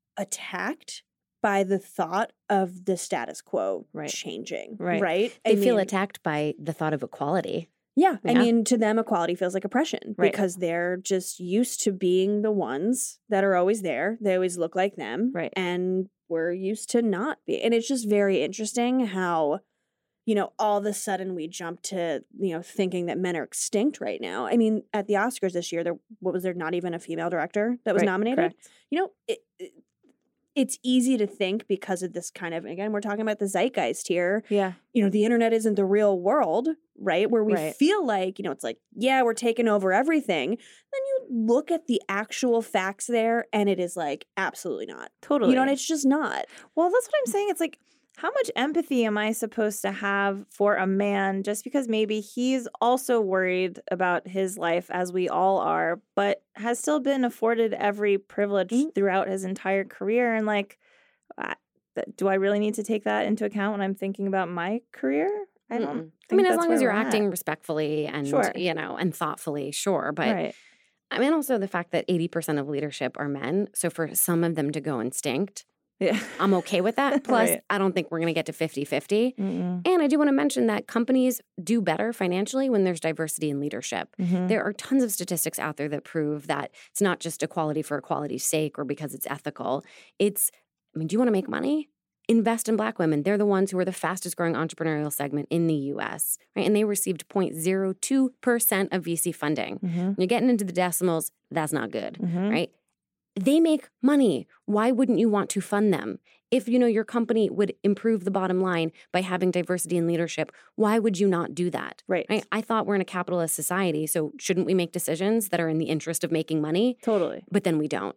S4: attacked by the thought of the status quo
S3: Right.
S4: changing,
S3: Right.
S4: right?
S5: they
S4: I
S5: feel
S4: mean,
S5: attacked by the thought of equality.
S4: Yeah, I
S5: Yeah.
S4: mean, to them, equality feels like oppression
S3: Right.
S4: because they're just used to being the ones that are always there. They always look like them,
S3: Right.
S4: and we're used to not be. And it's just very interesting how, you know, all of a sudden we jump to, you know, thinking that men are extinct right now. I mean, at the Oscars this year, there what was there not even a female director that was
S3: Right,
S4: nominated?
S3: correct.
S4: You know, it, it, it's easy to think because of this kind of, again, we're talking about the zeitgeist here.
S3: Yeah.
S4: You know, the internet isn't the real world, right? Where we
S3: Right.
S4: feel like, you know, it's like, yeah, we're taking over everything. Then you look at the actual facts there and it is like, absolutely not.
S3: Totally.
S4: You know, and it's just not.
S3: Well, that's what I'm saying. It's like, how much empathy am I supposed to have for a man just because maybe he's also worried about his life, as we all are, but has still been afforded every privilege
S4: Mhm.
S3: throughout his entire career? And like, I, th- do I really need to take that into account when I'm thinking about my career? I don't.
S5: Mm-mm.
S3: think
S5: I mean, as
S3: that's
S5: long as
S3: where
S5: you're
S3: we're at.
S5: acting respectfully and,
S3: Sure.
S5: you know, and thoughtfully, sure. But
S3: right.
S5: I mean, also the fact that eighty percent of leadership are men. So for some of them to go instinct,
S3: Yeah.
S5: I'm okay with that. Plus,
S3: Right.
S5: I don't think we're going to get to fifty-fifty.
S3: Mm-mm.
S5: And I do want to mention that companies do better financially when there's diversity in leadership.
S3: Mhm.
S5: There are tons of statistics out there that prove that it's not just equality for equality's sake or because it's ethical. It's, I mean, do you want to make money? Invest in Black women. They're the ones who are the fastest growing entrepreneurial segment in the U S, right? And they received zero point zero two percent of V C funding.
S3: Mhm.
S5: When you're getting into the decimals, that's not good,
S3: Mhm.
S5: right? They make money. Why wouldn't you want to fund them? If you know your company would improve the bottom line by having diversity in leadership, why would you not do that?
S3: Right.
S5: Right? I thought we're in a capitalist society, so shouldn't we make decisions that are in the interest of making money?
S3: Totally.
S5: But then we don't.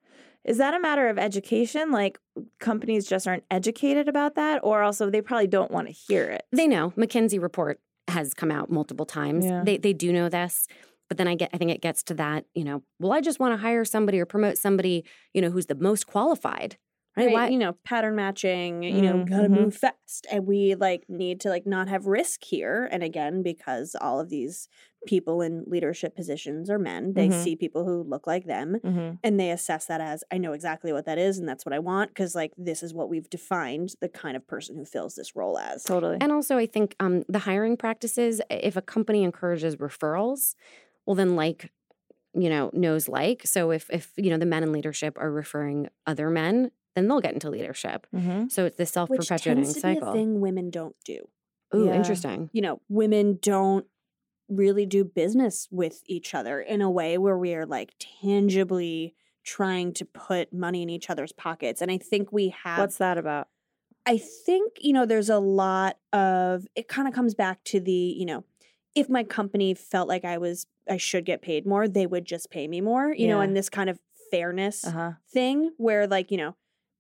S3: Is that a matter of education? Like companies just aren't educated about that, or also they probably don't want to hear it?
S5: They know. McKinsey report has come out multiple times.
S3: Yeah.
S5: They they do know this. But then I get I think it gets to that, you know, well, I just want to hire somebody or promote somebody, you know, who's the most qualified. Right?
S4: Right,
S5: Why?
S4: you know, pattern matching, you know, gotta
S3: Mhm.
S4: move fast. And we like need to like not have risk here. And again, because all of these people in leadership positions are men, they
S3: Mhm.
S4: see people who look like them
S3: Mm-hmm.
S4: and they assess that as, I know exactly what that is and that's what I want. Cause like this is what we've defined the kind of person who fills this role as.
S3: Totally.
S5: And also I think um, the hiring practices, if a company encourages referrals, well then like you know, knows like. So if, if, you know, the men in leadership are referring other men, then they'll get into leadership.
S3: Mm-hmm.
S5: So it's this
S4: Which
S5: self-perpetuating
S4: tends to be
S5: cycle.
S4: a thing women don't do.
S5: Ooh,
S3: Yeah.
S5: interesting.
S4: You know, women don't really do business with each other in a way where we are like tangibly trying to put money in each other's pockets. And I think we have
S3: What's that about?
S4: I think, you know, there's a lot of, it kind of comes back to the, you know, if my company felt like I was, I should get paid more, they would just pay me more, you know,
S3: Yeah.
S4: and this kind of fairness
S3: Uh-huh.
S4: thing where like, you know,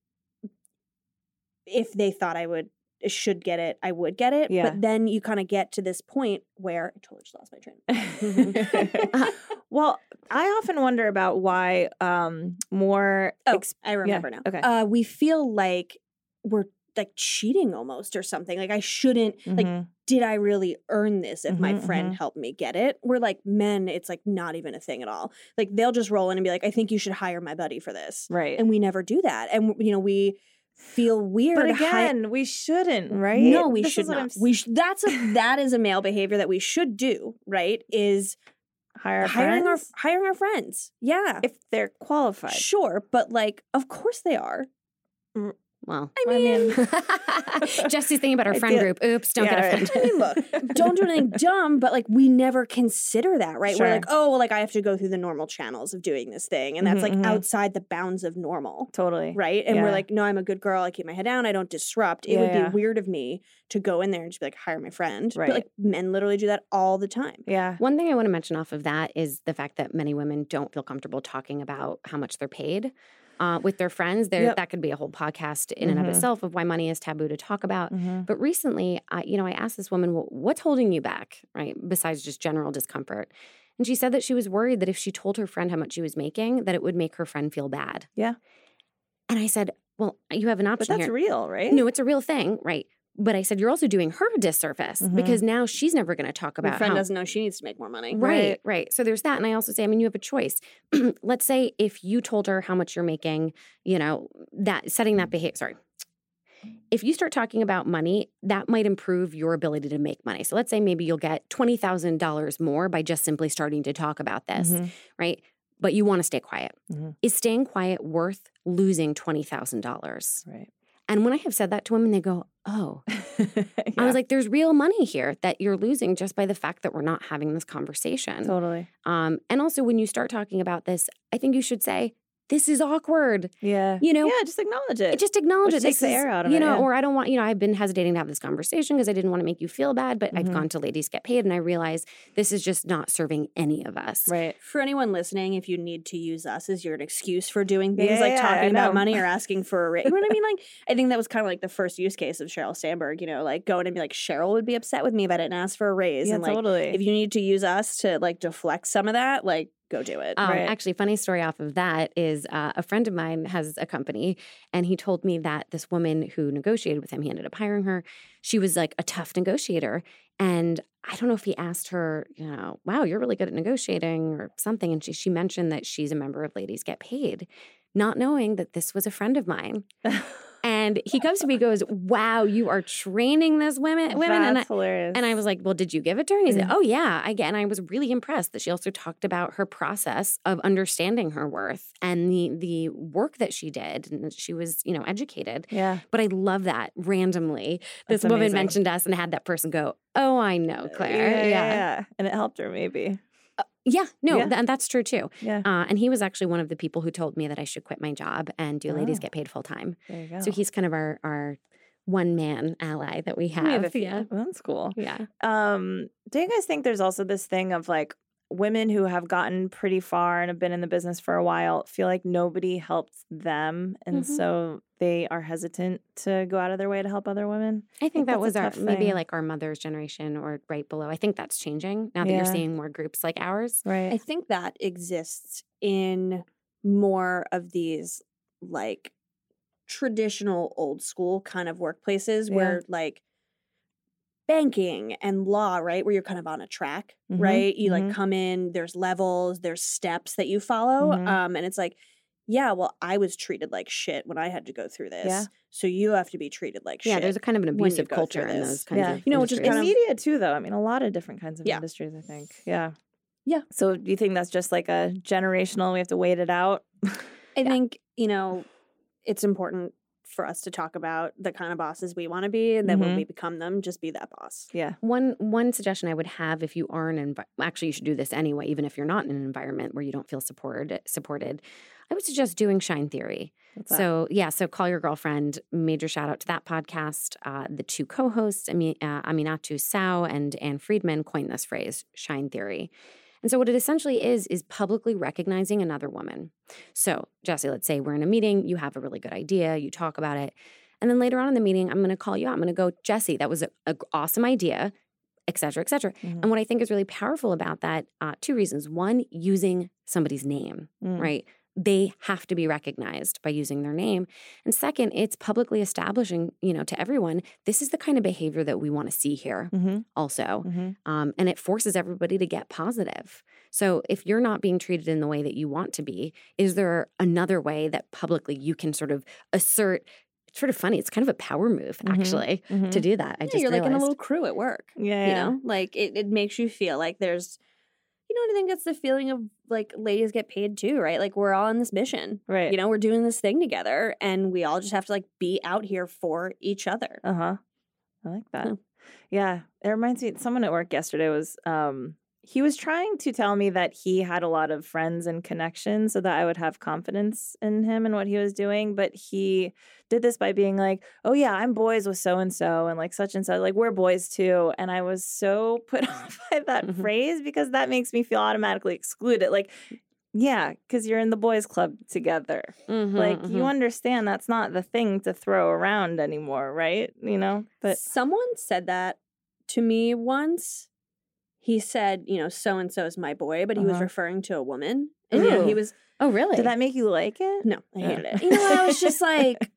S4: if they thought I would, should get it, I would get it.
S3: Yeah.
S4: But then you kind of get to this point where I totally just lost my train.
S3: Well, I often wonder about why um, more.
S4: Oh,
S3: ex-
S4: I remember now.
S3: okay.
S4: Uh, we feel like we're like cheating almost or something. Like I shouldn't, like,
S3: Mhm.
S4: did I really earn this if my
S3: Mhm,
S4: friend
S3: mhm.
S4: helped me get it? We're like men, it's like not even a thing at all. Like they'll just roll in and be like, I think you should hire my buddy for this.
S3: Right.
S4: And we never do that. And, you know, we feel weird.
S3: But
S4: hi-
S3: again, we shouldn't, right?
S4: No, we
S3: This
S4: should
S3: is what I'm
S4: not.
S3: s-
S4: We sh- that's a that is a male behavior that we should do, right? Is
S3: hire our
S4: hiring
S3: friends
S4: our hiring our friends. Yeah.
S3: if they're qualified.
S4: Sure, but like of course they are.
S5: Well,
S4: I
S3: I
S4: mean,
S5: Jesse's thinking about our
S3: I
S5: friend
S3: get-
S5: group. Oops, don't
S3: Yeah,
S5: get
S3: right.
S5: offended.
S4: I mean, look, don't do anything dumb, but like we never consider that, right?
S3: Sure.
S4: We're like, oh, well, like I have to go through the normal channels of doing this thing, and that's
S3: Mhm,
S4: like
S3: mhm.
S4: outside the bounds of normal,
S3: Totally.
S4: right? And
S3: Yeah.
S4: we're like, no, I'm a good girl. I keep my head down. I don't disrupt. It
S3: Yeah,
S4: would be
S3: yeah.
S4: weird of me to go in there and just be like, hire my friend.
S3: Right.
S4: But like men literally do that all the time.
S3: Yeah.
S5: One thing I want to mention off of that is the fact that many women don't feel comfortable talking about how much they're paid uh, with their friends. There,
S3: Yep.
S5: that could be a whole podcast in and of
S3: Mhm.
S5: itself of why money is taboo to talk about.
S3: Mhm.
S5: But recently, I, you know, I asked this woman, well, what's holding you back, right? Besides just general discomfort. And she said that she was worried that if she told her friend how much she was making, that it would make her friend feel bad.
S3: Yeah.
S5: And I said, well, you have an
S3: But
S5: option
S3: that's
S5: here.
S3: real, right?
S5: No, it's a real thing, right? But I said, you're also doing her a disservice
S3: Mhm.
S5: because now she's never going to talk
S4: My
S5: about
S4: friend
S5: how.
S4: doesn't know she needs to make more money.
S5: Right,
S3: Right.
S5: right. So there's that. And I also say, I mean, you have a choice. Let's say if you told her how much you're making, you know, that setting that behavior, sorry. If you start talking about money, that might improve your ability to make money. So let's say maybe you'll get twenty thousand dollars more by just simply starting to talk about this,
S3: Mhm.
S5: right? But you want to stay quiet.
S3: Mhm.
S5: Is staying quiet worth losing twenty thousand dollars?
S3: Right.
S5: And when I have said that to women, they go, oh. I
S3: Yeah.
S5: was like, there's real money here that you're losing just by the fact that we're not having this conversation.
S3: Totally.
S5: Um, and also, when you start talking about this, I think you should say, this is awkward.
S3: Yeah.
S5: You know,
S3: Yeah, just acknowledge it.
S5: just acknowledge
S3: Which
S5: it.
S3: takes
S5: This
S3: the
S5: is-
S3: air out of
S5: you
S3: it,
S5: know,
S3: yeah.
S5: or I don't want, you know, I've been hesitating to have this conversation because I didn't want to make you feel bad, but I've
S3: Mhm.
S5: gone to Ladies Get Paid and I realize this is just not serving any of us.
S3: Right.
S4: For anyone listening, if you need to use us as your excuse for doing things
S3: Yeah,
S4: like
S3: yeah, I
S4: talking about
S3: know.
S4: money or asking for a raise, you know what I mean? Like, I think that was kind of like the first use case of Sheryl Sandberg, you know, like going and be like, Cheryl would be upset with me if I didn't ask for a raise.
S3: Yeah,
S4: and like,
S3: totally.
S4: if you need to use us to like deflect some of that, like, go do it.
S5: Um,
S3: Right.
S5: Actually, funny story off of that is uh, a friend of mine has a company, and he told me that this woman who negotiated with him, he ended up hiring her. She was like a tough negotiator, and I don't know if he asked her, you know, wow, you're really good at negotiating or something, and she she mentioned that she's a member of Ladies Get Paid, not knowing that this was a friend of mine. And he comes to me and goes, wow, you are training this women, women. And I,
S3: That's hilarious.
S5: and I was like, well, did you give it to her? And he said,
S3: Mhm.
S5: oh, yeah. I get, and I was really impressed that she also talked about her process of understanding her worth and the the work that she did. And that she was, you know, educated.
S3: yeah.
S5: But I love that randomly. This
S3: That's
S5: woman
S3: amazing.
S5: mentioned us and had that person go, oh, I know, Claire.
S3: Yeah, yeah,
S5: Yeah.
S3: yeah. And it helped her maybe.
S5: Yeah, no,
S3: Yeah.
S5: th- that's true too.
S3: Yeah.
S5: Uh, and he was actually one of the people who told me that I should quit my job and do Ladies
S3: Oh.
S5: Get Paid full time.
S3: There you go.
S5: So he's kind of our our one man ally that we have.
S4: We have a few.
S5: Yeah.
S3: That's cool.
S5: Yeah.
S3: Um, do you guys think there's also this thing of like women who have gotten pretty far and have been in the business for a while feel like nobody helps them, and
S5: Mhm.
S3: so they are hesitant to go out of their way to help other women?
S5: I think
S3: think
S5: that
S3: that's a
S5: was our
S3: tough
S5: maybe
S3: thing.
S5: like our mother's generation or right below. I think that's changing now that you're
S3: Yeah.
S5: seeing more groups like ours.
S3: Right.
S4: I think that exists in more of these like traditional old school kind of workplaces
S3: Yeah.
S4: where like banking and law, right? Where you're kind of on a track,
S3: Mhm,
S4: right? You
S3: mhm.
S4: like come in, there's levels, there's steps that you follow.
S3: Mhm.
S4: Um, and it's like, yeah, well, I was treated like shit when I had to go through this.
S3: Yeah.
S4: So you have to be treated like
S5: Yeah,
S4: shit.
S5: there's a kind of an
S4: when you
S5: abusive
S4: go
S5: culture
S4: through
S5: in
S4: this.
S5: those kinds
S3: Yeah.
S5: of
S4: You know, which is
S3: in
S5: industries.
S4: kind of-
S3: media too, though. I mean, a lot of different kinds of
S4: Yeah.
S3: industries. I think. Yeah.
S4: Yeah.
S3: So do you think that's just like a generational, we have to wait it out?
S4: I
S5: Yeah.
S4: think, you know, it's important for us to talk about the kind of bosses we want to be, and then when
S3: Mhm.
S4: we become them, just be that boss.
S3: Yeah.
S5: One one suggestion I would have if you are in an envi- actually you should do this anyway, even if you're not in an environment where you don't feel supported supported, I would suggest doing Shine Theory.
S3: What's that?
S5: So yeah, so Call Your Girlfriend. Major shout out to that podcast. Uh, the two co-hosts, Ami- uh, Aminatu Sao and Ann Friedman, coined this phrase, Shine Theory. And so what it essentially is, is publicly recognizing another woman. So, Jessie, let's say we're in a meeting, you have a really good idea, you talk about it, and then later on in the meeting, I'm going to call you out. I'm going to go, Jessie, that was an awesome idea, et cetera, et cetera.
S3: Mhm.
S5: And what I think is really powerful about that, uh, two reasons. One, using somebody's name,
S3: Mm.
S5: right? They have to be recognized by using their name. And second, it's publicly establishing, you know, to everyone, this is the kind of behavior that we want to see here
S3: Mhm.
S5: also.
S3: Mhm.
S5: Um, and it forces everybody to get positive. So if you're not being treated in the way that you want to be, is there another way that publicly you can sort of assert? It's sort of funny. It's kind of a power move,
S3: Mhm.
S5: actually,
S3: Mhm.
S5: to do that. I
S4: Yeah,
S5: just
S4: you're like in a
S5: realized.
S4: little crew at work.
S3: Yeah,
S4: You
S3: yeah.
S4: know, like it, it makes you feel like there's, you know, I think that's the feeling of like ladies get paid too, right? Like we're all on this mission.
S3: Right.
S4: You know, we're doing this thing together, and we all just have to like be out here for each other.
S3: Uh-huh. I like that.
S4: Yeah.
S3: Yeah. It reminds me, someone at work yesterday was, um, he was trying to tell me that he had a lot of friends and connections so that I would have confidence in him and what he was doing. But he did this by being like, oh, yeah, I'm boys with so-and-so and like such and so, like we're boys too. And I was so put off by that
S5: Mhm.
S3: phrase because that makes me feel automatically excluded. Like, yeah, because you're in the boys club together.
S5: Mhm,
S3: Like,
S5: mhm.
S3: you understand that's not the thing to throw around anymore, right? You know? But
S4: Someone said that to me once. He said, you know, so and so is my boy, but he was
S3: Uh-huh.
S4: referring to a woman. And you know, he
S3: Ooh.
S4: was
S5: Oh, really?
S3: did that make you like it?
S4: no, I hated
S3: Yeah.
S4: it. You know, I was just like,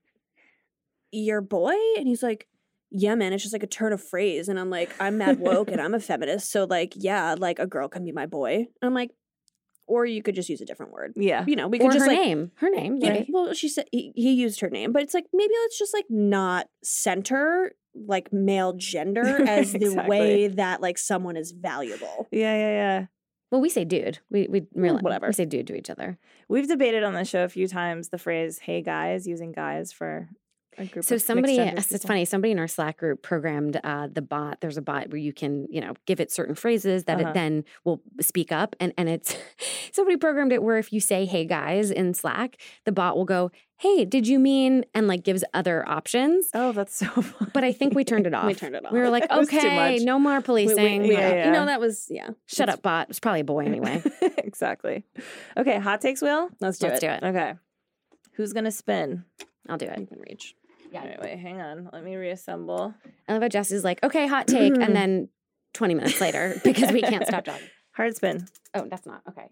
S4: your boy? And he's like, yeah, man, it's just like a turn of phrase. And I'm like, I'm mad woke and I'm a feminist. So like, yeah, like a girl can be my boy. And I'm like, or you could just use a different word.
S3: Yeah.
S4: You know, we
S5: Or
S4: could just
S5: her
S4: like
S5: name. Her name.
S4: Yeah,
S5: maybe.
S4: well, she said he, he used her name, but it's like maybe let's just like not center like male gender as the
S3: Exactly.
S4: way that like someone is valuable.
S3: Yeah, yeah, yeah.
S5: Well, we say dude. We we realize,
S4: whatever.
S5: We say dude to each other.
S3: We've debated on the show a few times the phrase "Hey guys," using guys for a group
S5: So
S3: of
S5: somebody,
S3: mixed-gender
S5: it's
S3: people.
S5: funny, somebody in our Slack group programmed uh, the bot. There's a bot where you can, you know, give it certain phrases that
S3: Uh-huh.
S5: it then will speak up. And, and it's, somebody programmed it where if you say, hey guys in Slack, the bot will go, hey, did you mean, and like gives other options.
S3: Oh, that's so fun.
S5: But I think we turned it off.
S4: We turned it off.
S5: We were like,
S3: It was too
S5: okay,
S3: much.
S5: no more
S4: We-
S5: policing.
S4: we- we-
S3: Yeah, yeah.
S4: You know, that was, yeah.
S5: Shut up, bot. It's probably a boy anyway.
S3: Exactly. Okay, hot takes wheel?
S4: Let's do
S5: Let's
S4: it.
S5: do it.
S3: Okay. Who's going to spin?
S5: I'll do
S4: You
S5: it.
S4: can reach.
S3: Yeah. Wait, wait, hang on. Let me reassemble.
S5: I love how Jesse's like, okay, hot take. And then twenty minutes later, because we can't stop talking.
S3: Hard spin.
S5: Oh, that's not. Okay.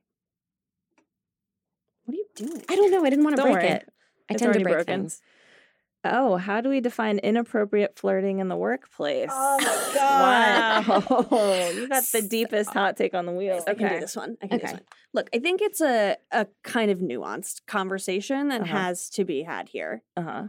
S4: What are you doing?
S5: I don't know. I didn't want to
S3: Don't
S5: break
S3: worry.
S5: it. I
S3: It's
S5: tend to
S3: already
S5: break
S3: broken.
S5: things.
S3: Oh, how do we define inappropriate flirting in the workplace?
S4: Oh my God.
S3: Wow. You got the deepest hot take on the wheel.
S4: I can do
S3: Okay.
S4: this one. I can do this
S5: Okay.
S4: one. Look, I think it's a, a kind of nuanced conversation that
S3: Uh-huh.
S4: has to be had here.
S3: Uh-huh.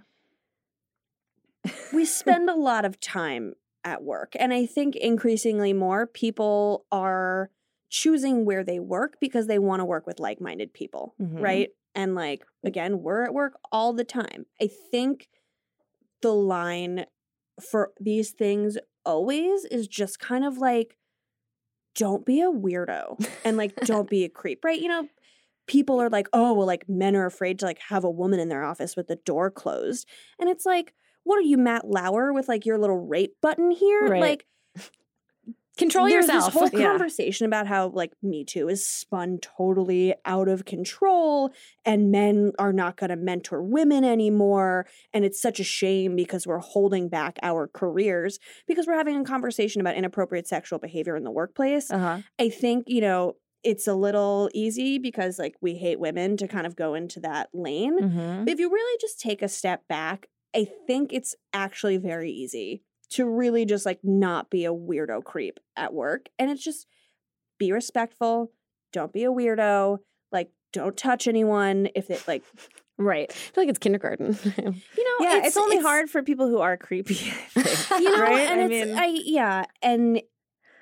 S4: We spend a lot of time at work, and I think increasingly more people are choosing where they work because they want to work with like-minded people,
S3: Mhm.
S4: right? And like again, we're at work all the time. I think the line for these things always is just kind of like, don't be a weirdo and like don't be a creep, right? You know, people are like, oh, well, like men are afraid to like have a woman in their office with the door closed. And it's like, what are you, Matt Lauer, with like your little rape button here?
S3: Right.
S4: Like,
S5: Control
S4: there's
S5: yourself.
S4: this whole
S3: Yeah.
S4: conversation about how like Me Too is spun totally out of control and men are not going to mentor women anymore. And it's such a shame because we're holding back our careers because we're having a conversation about inappropriate sexual behavior in the workplace.
S3: Uh-huh.
S4: I think, you know, it's a little easy because like we hate women to kind of go into that lane.
S3: Mm-hmm.
S4: But if you really just take a step back, I think it's actually very easy to really just like not be a weirdo creep at work. And it's just be respectful. Don't be a weirdo. Like, don't touch anyone if they like,
S3: Right.
S5: I feel like it's kindergarten.
S4: you know,
S3: Yeah, it's, only hard for people who are creepy. I think,
S4: You know,
S3: right?
S4: and
S3: I
S4: it's,
S3: mean,
S4: I, yeah. And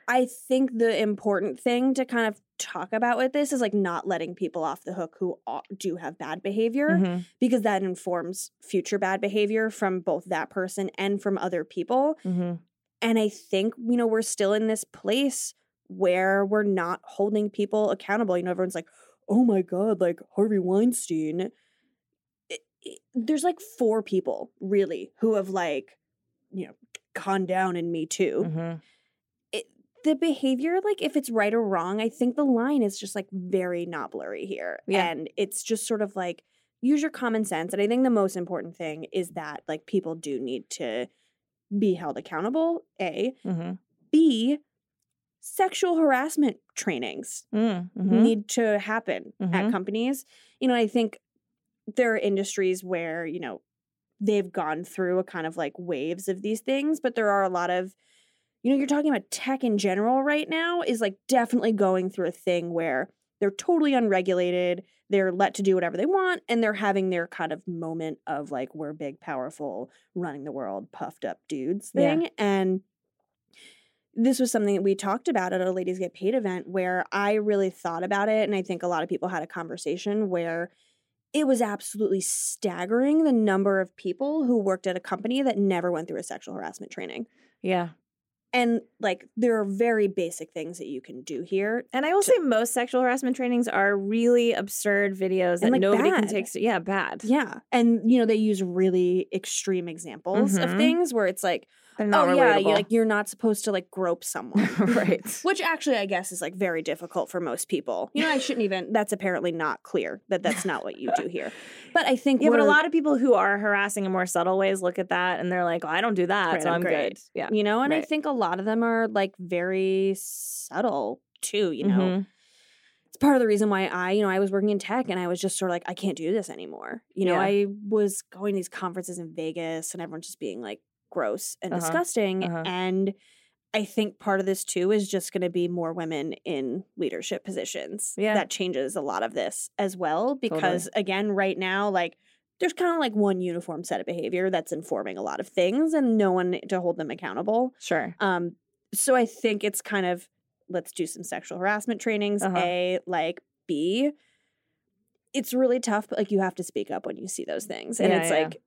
S4: I think the important thing to kind of talk about with this is like not letting people off the hook who do have bad behavior,
S3: Mm-hmm.
S4: because that informs future bad behavior from both that person and from other people.
S3: Mm-hmm.
S4: And I think, you know, we're still in this place where we're not holding people accountable. You know, everyone's like, oh my God, like Harvey Weinstein. It, it, there's like four people really who have like, you know, gone down in Me Too.
S3: Mm-hmm.
S4: It, the behavior, like if it's right or wrong, I think the line is just like very not blurry here.
S3: Yeah.
S4: And it's just sort of like, use your common sense. And I think the most important thing is that like people do need to be held accountable, A.
S3: Mm-hmm.
S4: B, sexual harassment trainings
S3: Mm-hmm.
S4: need to happen
S3: Mhm.
S4: at companies. You know, I think there are industries where, you know, they've gone through a kind of like waves of these things, but there are a lot of, you know, you're talking about tech in general right now is like definitely going through a thing where they're totally unregulated, they're let to do whatever they want, and they're having their kind of moment of like, we're big, powerful, running the world, puffed up dudes thing.
S3: Yeah.
S4: And this was something that we talked about at a Ladies Get Paid event where I really thought about it. And I think a lot of people had a conversation where it was absolutely staggering the number of people who worked at a company that never went through a sexual harassment training.
S3: Yeah.
S4: And like, there are very basic things that you can do here.
S3: And I will say most sexual harassment trainings are really absurd videos that
S4: And, like,
S3: nobody can
S4: bad.
S3: take. Yeah, bad.
S4: Yeah. And, you know, they use really extreme examples of
S3: Mhm.
S4: things where it's like,
S3: They're not
S4: oh, yeah,
S3: relatable.
S4: you like you're not supposed to like grope someone.
S3: Right.
S4: Which actually, I guess, is like very difficult for most people. You know, I shouldn't even, that's apparently not clear that that's not what you do here. But I think
S3: Yeah, but a
S4: we're-
S3: lot of people who are harassing in more subtle ways look at that and they're like, oh, I don't do that,
S4: Right,
S3: so
S4: I'm
S3: I'm
S4: great.
S3: good. Yeah.
S4: You know, and I
S3: Right.
S4: think a lot of them are like very subtle too, you know.
S3: Mhm.
S4: It's part of the reason why I, you know, I was working in tech and I was just sort of like, I can't do this anymore. You know,
S3: Yeah.
S4: I was going to these conferences in Vegas and everyone's just being like gross and
S3: Uh-huh.
S4: disgusting.
S3: Uh-huh.
S4: And I think part of this too is just going to be more women in leadership positions.
S3: Yeah.
S4: That changes a lot of this as well. Because again, right now, like, there's kind of like one uniform set of behavior that's informing a lot of things and no one to hold them accountable.
S3: Sure.
S4: Um, so I think it's kind of, let's do some sexual harassment trainings,
S3: Uh-huh.
S4: A, like B. It's really tough, but like you have to speak up when you see those things. And
S3: Yeah,
S4: it's
S3: yeah.
S4: like,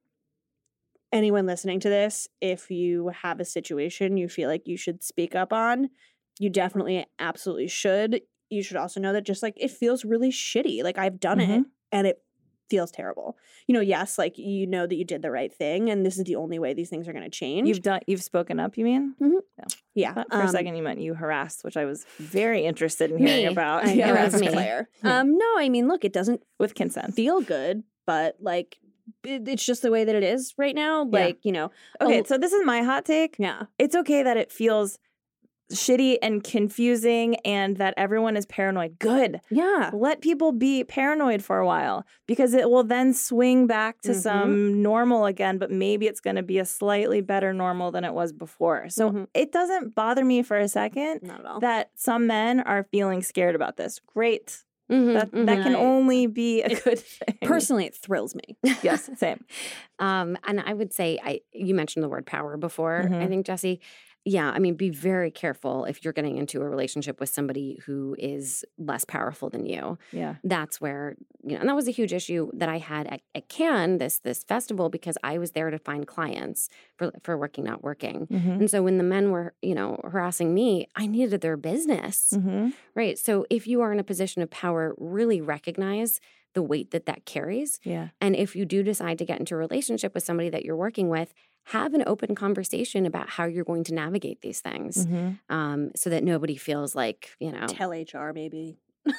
S4: anyone listening to this, if you have a situation you feel like you should speak up on, you definitely absolutely should. You should also know that just like it feels really shitty. Like I've done it
S3: Mhm.
S4: and it feels terrible. You know, yes, like you know that you did the right thing and this is the only way these things are going to change.
S3: You've done. You've spoken up. You mean?
S4: yeah.
S3: But for a
S4: um,
S3: second, you meant you harassed, which I was very interested in hearing
S5: Me.
S3: about.
S4: I
S5: Yeah,
S4: know,
S5: it was
S4: that's
S5: me.
S4: Claire.
S3: Yeah.
S4: Um, no, I mean, look, it doesn't
S3: with consent.
S4: feel good, but like it, it's just the way that it is right now.
S3: Yeah.
S4: Like, you know,
S3: Okay,
S4: a-
S3: so this is my hot take.
S4: yeah.
S3: It's okay that it feels shitty and confusing and that everyone is paranoid. Good.
S4: Yeah.
S3: Let people be paranoid for a while because it will then swing back to
S4: Mhm.
S3: some normal again, but maybe it's going to be a slightly better normal than it was before. So
S4: Mhm.
S3: it doesn't bother me for a second
S4: Not at all.
S3: that some men are feeling scared about this. Great.
S5: Mhm,
S3: That
S5: mhm.
S3: that can
S4: I-
S3: only be a good thing.
S4: Personally, it thrills me.
S3: Yes, same.
S5: Um, and I would say, I you mentioned the word power before. I
S3: Mhm.
S5: think, Jesse. Yeah, I mean, be very careful if you're getting into a relationship with somebody who is less powerful than you.
S3: Yeah.
S5: That's where, you know, and that was a huge issue that I had at, at Cannes, this this festival, because I was there to find clients for for working, not working.
S3: Mm-hmm.
S5: And so when the men were, you know, harassing me, I needed their business,
S3: Mm-hmm.
S5: right? So if you are in a position of power, really recognize the weight that that carries.
S3: Yeah.
S5: And if you do decide to get into a relationship with somebody that you're working with, have an open conversation about how you're going to navigate these things,
S3: Mm-hmm.
S5: um, so that nobody feels like, you know,
S4: Tell H R, maybe.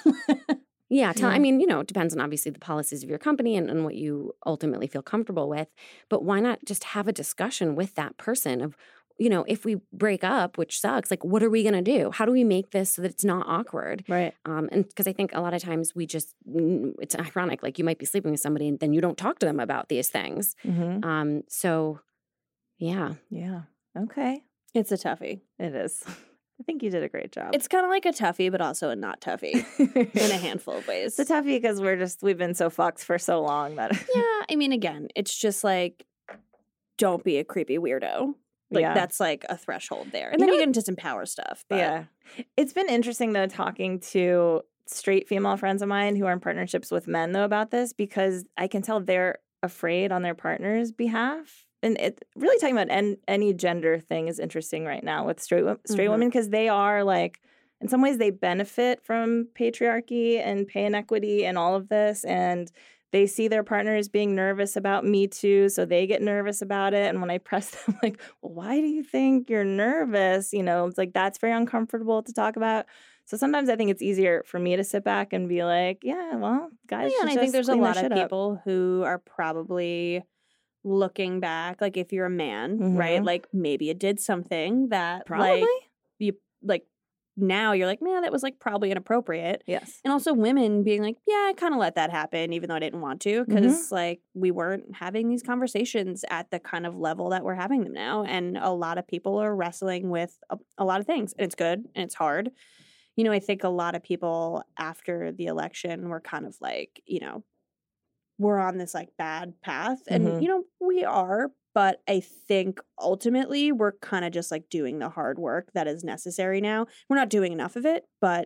S5: yeah, tell,
S3: Yeah.
S5: I mean, you know, it depends on obviously the policies of your company and, and what you ultimately feel comfortable with. But why not just have a discussion with that person of, you know, if we break up, which sucks, like, what are we going to do? How do we make this so that it's not awkward?
S3: Right.
S5: Um, and because I think a lot of times we just, mm, it's ironic, like you might be sleeping with somebody and then you don't talk to them about these things.
S3: Mm-hmm.
S5: Um, so, yeah.
S3: Yeah. Okay.
S4: It's a toughie.
S3: It is. I think you did a great job.
S4: It's kind of like a toughie, but also a not toughie in a handful of ways.
S3: It's a toughie because we're just we've been so fucked for so long that
S4: Yeah, I mean, again, it's just like, don't be a creepy weirdo. Like
S3: Yeah.
S4: that's like a threshold there. And
S3: You
S4: then
S3: know
S4: you
S3: what-
S4: get into some power stuff. But
S3: Yeah. It's been interesting, though, talking to straight female friends of mine who are in partnerships with men, though, about this, because I can tell they're afraid on their partner's behalf. And it really talking about en- any gender thing is interesting right now with straight wo- straight
S4: Mhm.
S3: women, because they are like, in some ways, they benefit from patriarchy and pay inequity and all of this. And they see their partners being nervous about Me Too, so they get nervous about it. And when I press them, like, well, why do you think you're nervous? You know, it's like, that's very uncomfortable to talk about. So sometimes I think it's easier for me to sit back and be like, yeah, well, guys,
S4: yeah,
S3: should
S4: and I think
S3: just
S4: there's a
S3: clean their
S4: lot of
S3: shit up.
S4: people who are probably looking back, like if you're a man, right?
S3: Mhm.
S4: Like maybe it did something that
S3: Probably.
S4: like you like now you're like, man, that was like probably inappropriate.
S3: Yes.
S4: And also women being like, yeah, I kind of let that happen, even though I didn't want to, because like we weren't having these conversations at the kind of level that we're having them now. And a lot of people are wrestling with a, a lot of things, and it's good and it's hard. You know, I think a lot of people after the election were kind of like, you know, we're on this like bad path. And,
S3: Mhm.
S4: you know, we are. But I think ultimately we're kind of just like doing the hard work that is necessary now. We're not doing enough of it, but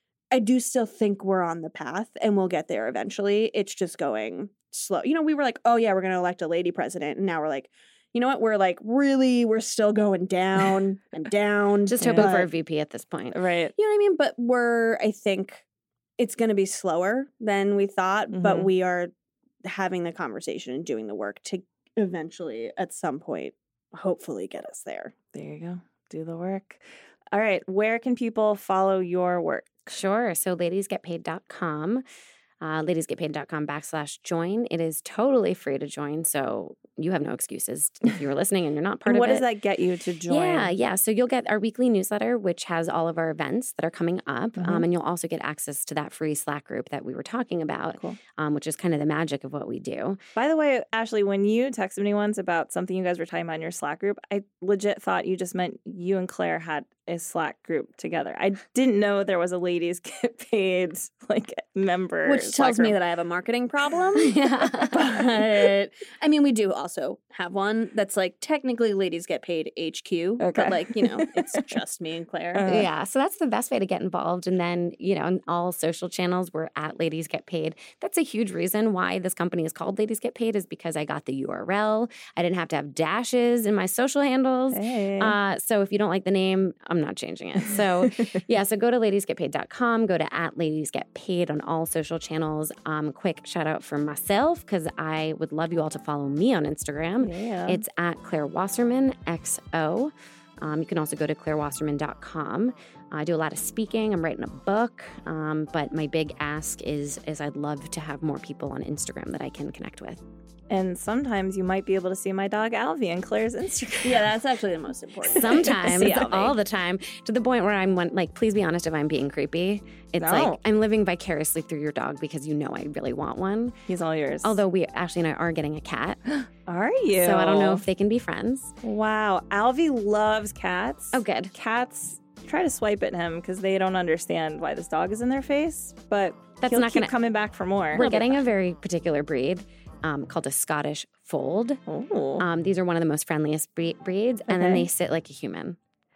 S4: I do still think we're on the path and we'll get there eventually. It's just going slow. You know, we were like, oh, yeah, we're going to elect a lady president. And now we're like, you know what? We're like, really, we're still going down and down.
S5: Just
S3: Yeah.
S5: hoping for a
S4: but-
S5: V P at this point.
S3: Right.
S4: You know what I mean? But we're, I think it's going to be slower than we thought, but
S3: Mhm.
S4: we are having the conversation and doing the work to eventually, at some point, hopefully get us there.
S3: There you go. Do the work. All right. Where can people follow your work?
S5: Sure. So ladies get paid dot com, uh, ladies get paid dot com backslash join. It is totally free to join. So you have no excuses if you're listening and you're not part
S3: And
S5: of
S3: what
S5: it.
S3: does that get you to join?
S5: Yeah, yeah. So you'll get our weekly newsletter, which has all of our events that are coming up.
S3: Mhm.
S5: Um, and you'll also get access to that free Slack group that we were talking about,
S3: Cool.
S5: um, which is kind of the magic of what we do.
S3: By the way, Ashley, when you texted me once about something you guys were talking about in your Slack group, I legit thought you just meant you and Claire had a Slack group together. I didn't know there was a ladies get paid like member.
S4: Which
S3: Slack
S4: tells me
S3: group.
S4: that I have a marketing problem.
S5: Yeah.
S4: But I mean, we do also have one that's like technically ladies get paid H Q,
S3: Okay.
S4: but like, you know, it's just me and Claire.
S3: Uh-huh.
S5: Yeah, so that's the best way to get involved. And then, you know, on all social channels, we're at Ladies Get Paid. That's a huge reason why this company is called Ladies Get Paid, is because I got the U R L. I didn't have to have dashes in my social handles.
S3: Hey.
S5: Uh, so if you don't like the name, I'm not changing it. So yeah, so go to ladies get paid dot com, go to at Ladies Get Paid on all social channels. Um, quick shout out for myself, because I would love you all to follow me on Instagram.
S3: Yeah.
S5: It's at Claire Wasserman, X O. Um, you can also go to claire wasserman dot com. I do a lot of speaking. I'm writing a book. Um, but my big ask is, is I'd love to have more people on Instagram that I can connect with.
S3: And sometimes you might be able to see my dog Alvy on Claire's Instagram.
S4: Yeah, that's actually the most important.
S5: Sometimes,
S4: See, Alvy.
S5: all the time, to the point where I'm one, like, please be honest if I'm being creepy. It's
S3: No.
S5: like I'm living vicariously through your dog because you know I really want one.
S3: He's all yours.
S5: Although we, Ashley and I are getting a cat.
S3: Are you?
S5: So I don't know if they can be friends.
S3: Wow. Alvy loves cats.
S5: Oh, good.
S3: Cats try to swipe at him because they don't understand why this dog is in their face, but
S5: That's
S3: he'll
S5: not
S3: keep
S5: gonna-
S3: coming back for more.
S5: We're getting a very particular breed um, called a Scottish Fold.
S3: Oh.
S5: Um, these are one of the most friendliest bre- breeds, and then
S3: Okay.
S5: they sit like a human.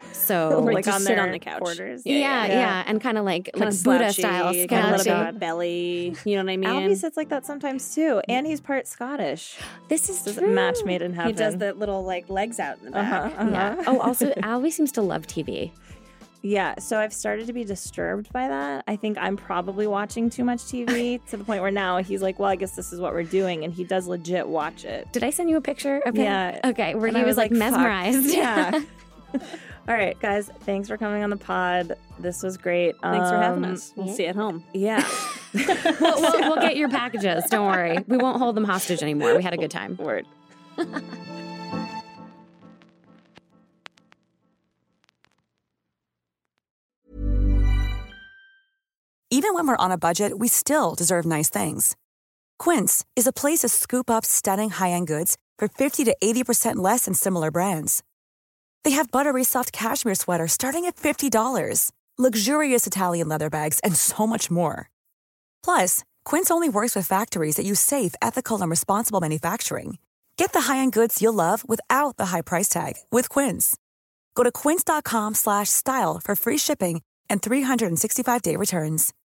S5: So
S4: Like
S3: like
S4: just
S3: on
S4: sit
S3: their
S4: on the couch.
S3: quarters.
S5: yeah, yeah, and kind of like
S4: Kinda
S5: like Buddha
S4: slouchy,
S5: style,
S4: kinda a little
S5: slouchy.
S4: bit belly. You know what I mean?
S3: Alvy sits like that sometimes too, and he's part Scottish.
S5: This is
S3: This is a
S5: true.
S3: match made in heaven.
S4: He does the little like legs out in the back.
S3: Uh-huh, uh-huh.
S5: Yeah. Oh, also, Alvy seems to love T V.
S3: Yeah, so I've started to be disturbed by that. I think I'm probably watching too much T V to the point where now he's like, well, I guess this is what we're doing. And he does legit watch it.
S5: Did I send you a picture of him?
S3: Yeah.
S5: Okay, where
S3: And
S5: he
S3: I
S5: was, like,
S3: fuck.
S5: mesmerized.
S3: Yeah. All right, guys, thanks for coming on the pod. This was great.
S4: Thanks for having
S3: Um,
S4: us. We'll
S5: yeah.
S4: see you at home.
S3: Yeah.
S5: we'll, we'll, we'll get your packages. Don't worry. We won't hold them hostage anymore. We had a good time.
S3: Word.
S6: Even when we're on a budget, we still deserve nice things. Quince is a place to scoop up stunning high-end goods for fifty to eighty percent less than similar brands. They have buttery soft cashmere sweaters starting at fifty dollars, luxurious Italian leather bags, and so much more. Plus, Quince only works with factories that use safe, ethical, and responsible manufacturing. Get the high-end goods you'll love without the high price tag with Quince. Go to quince.com slash style for free shipping and three sixty-five day returns.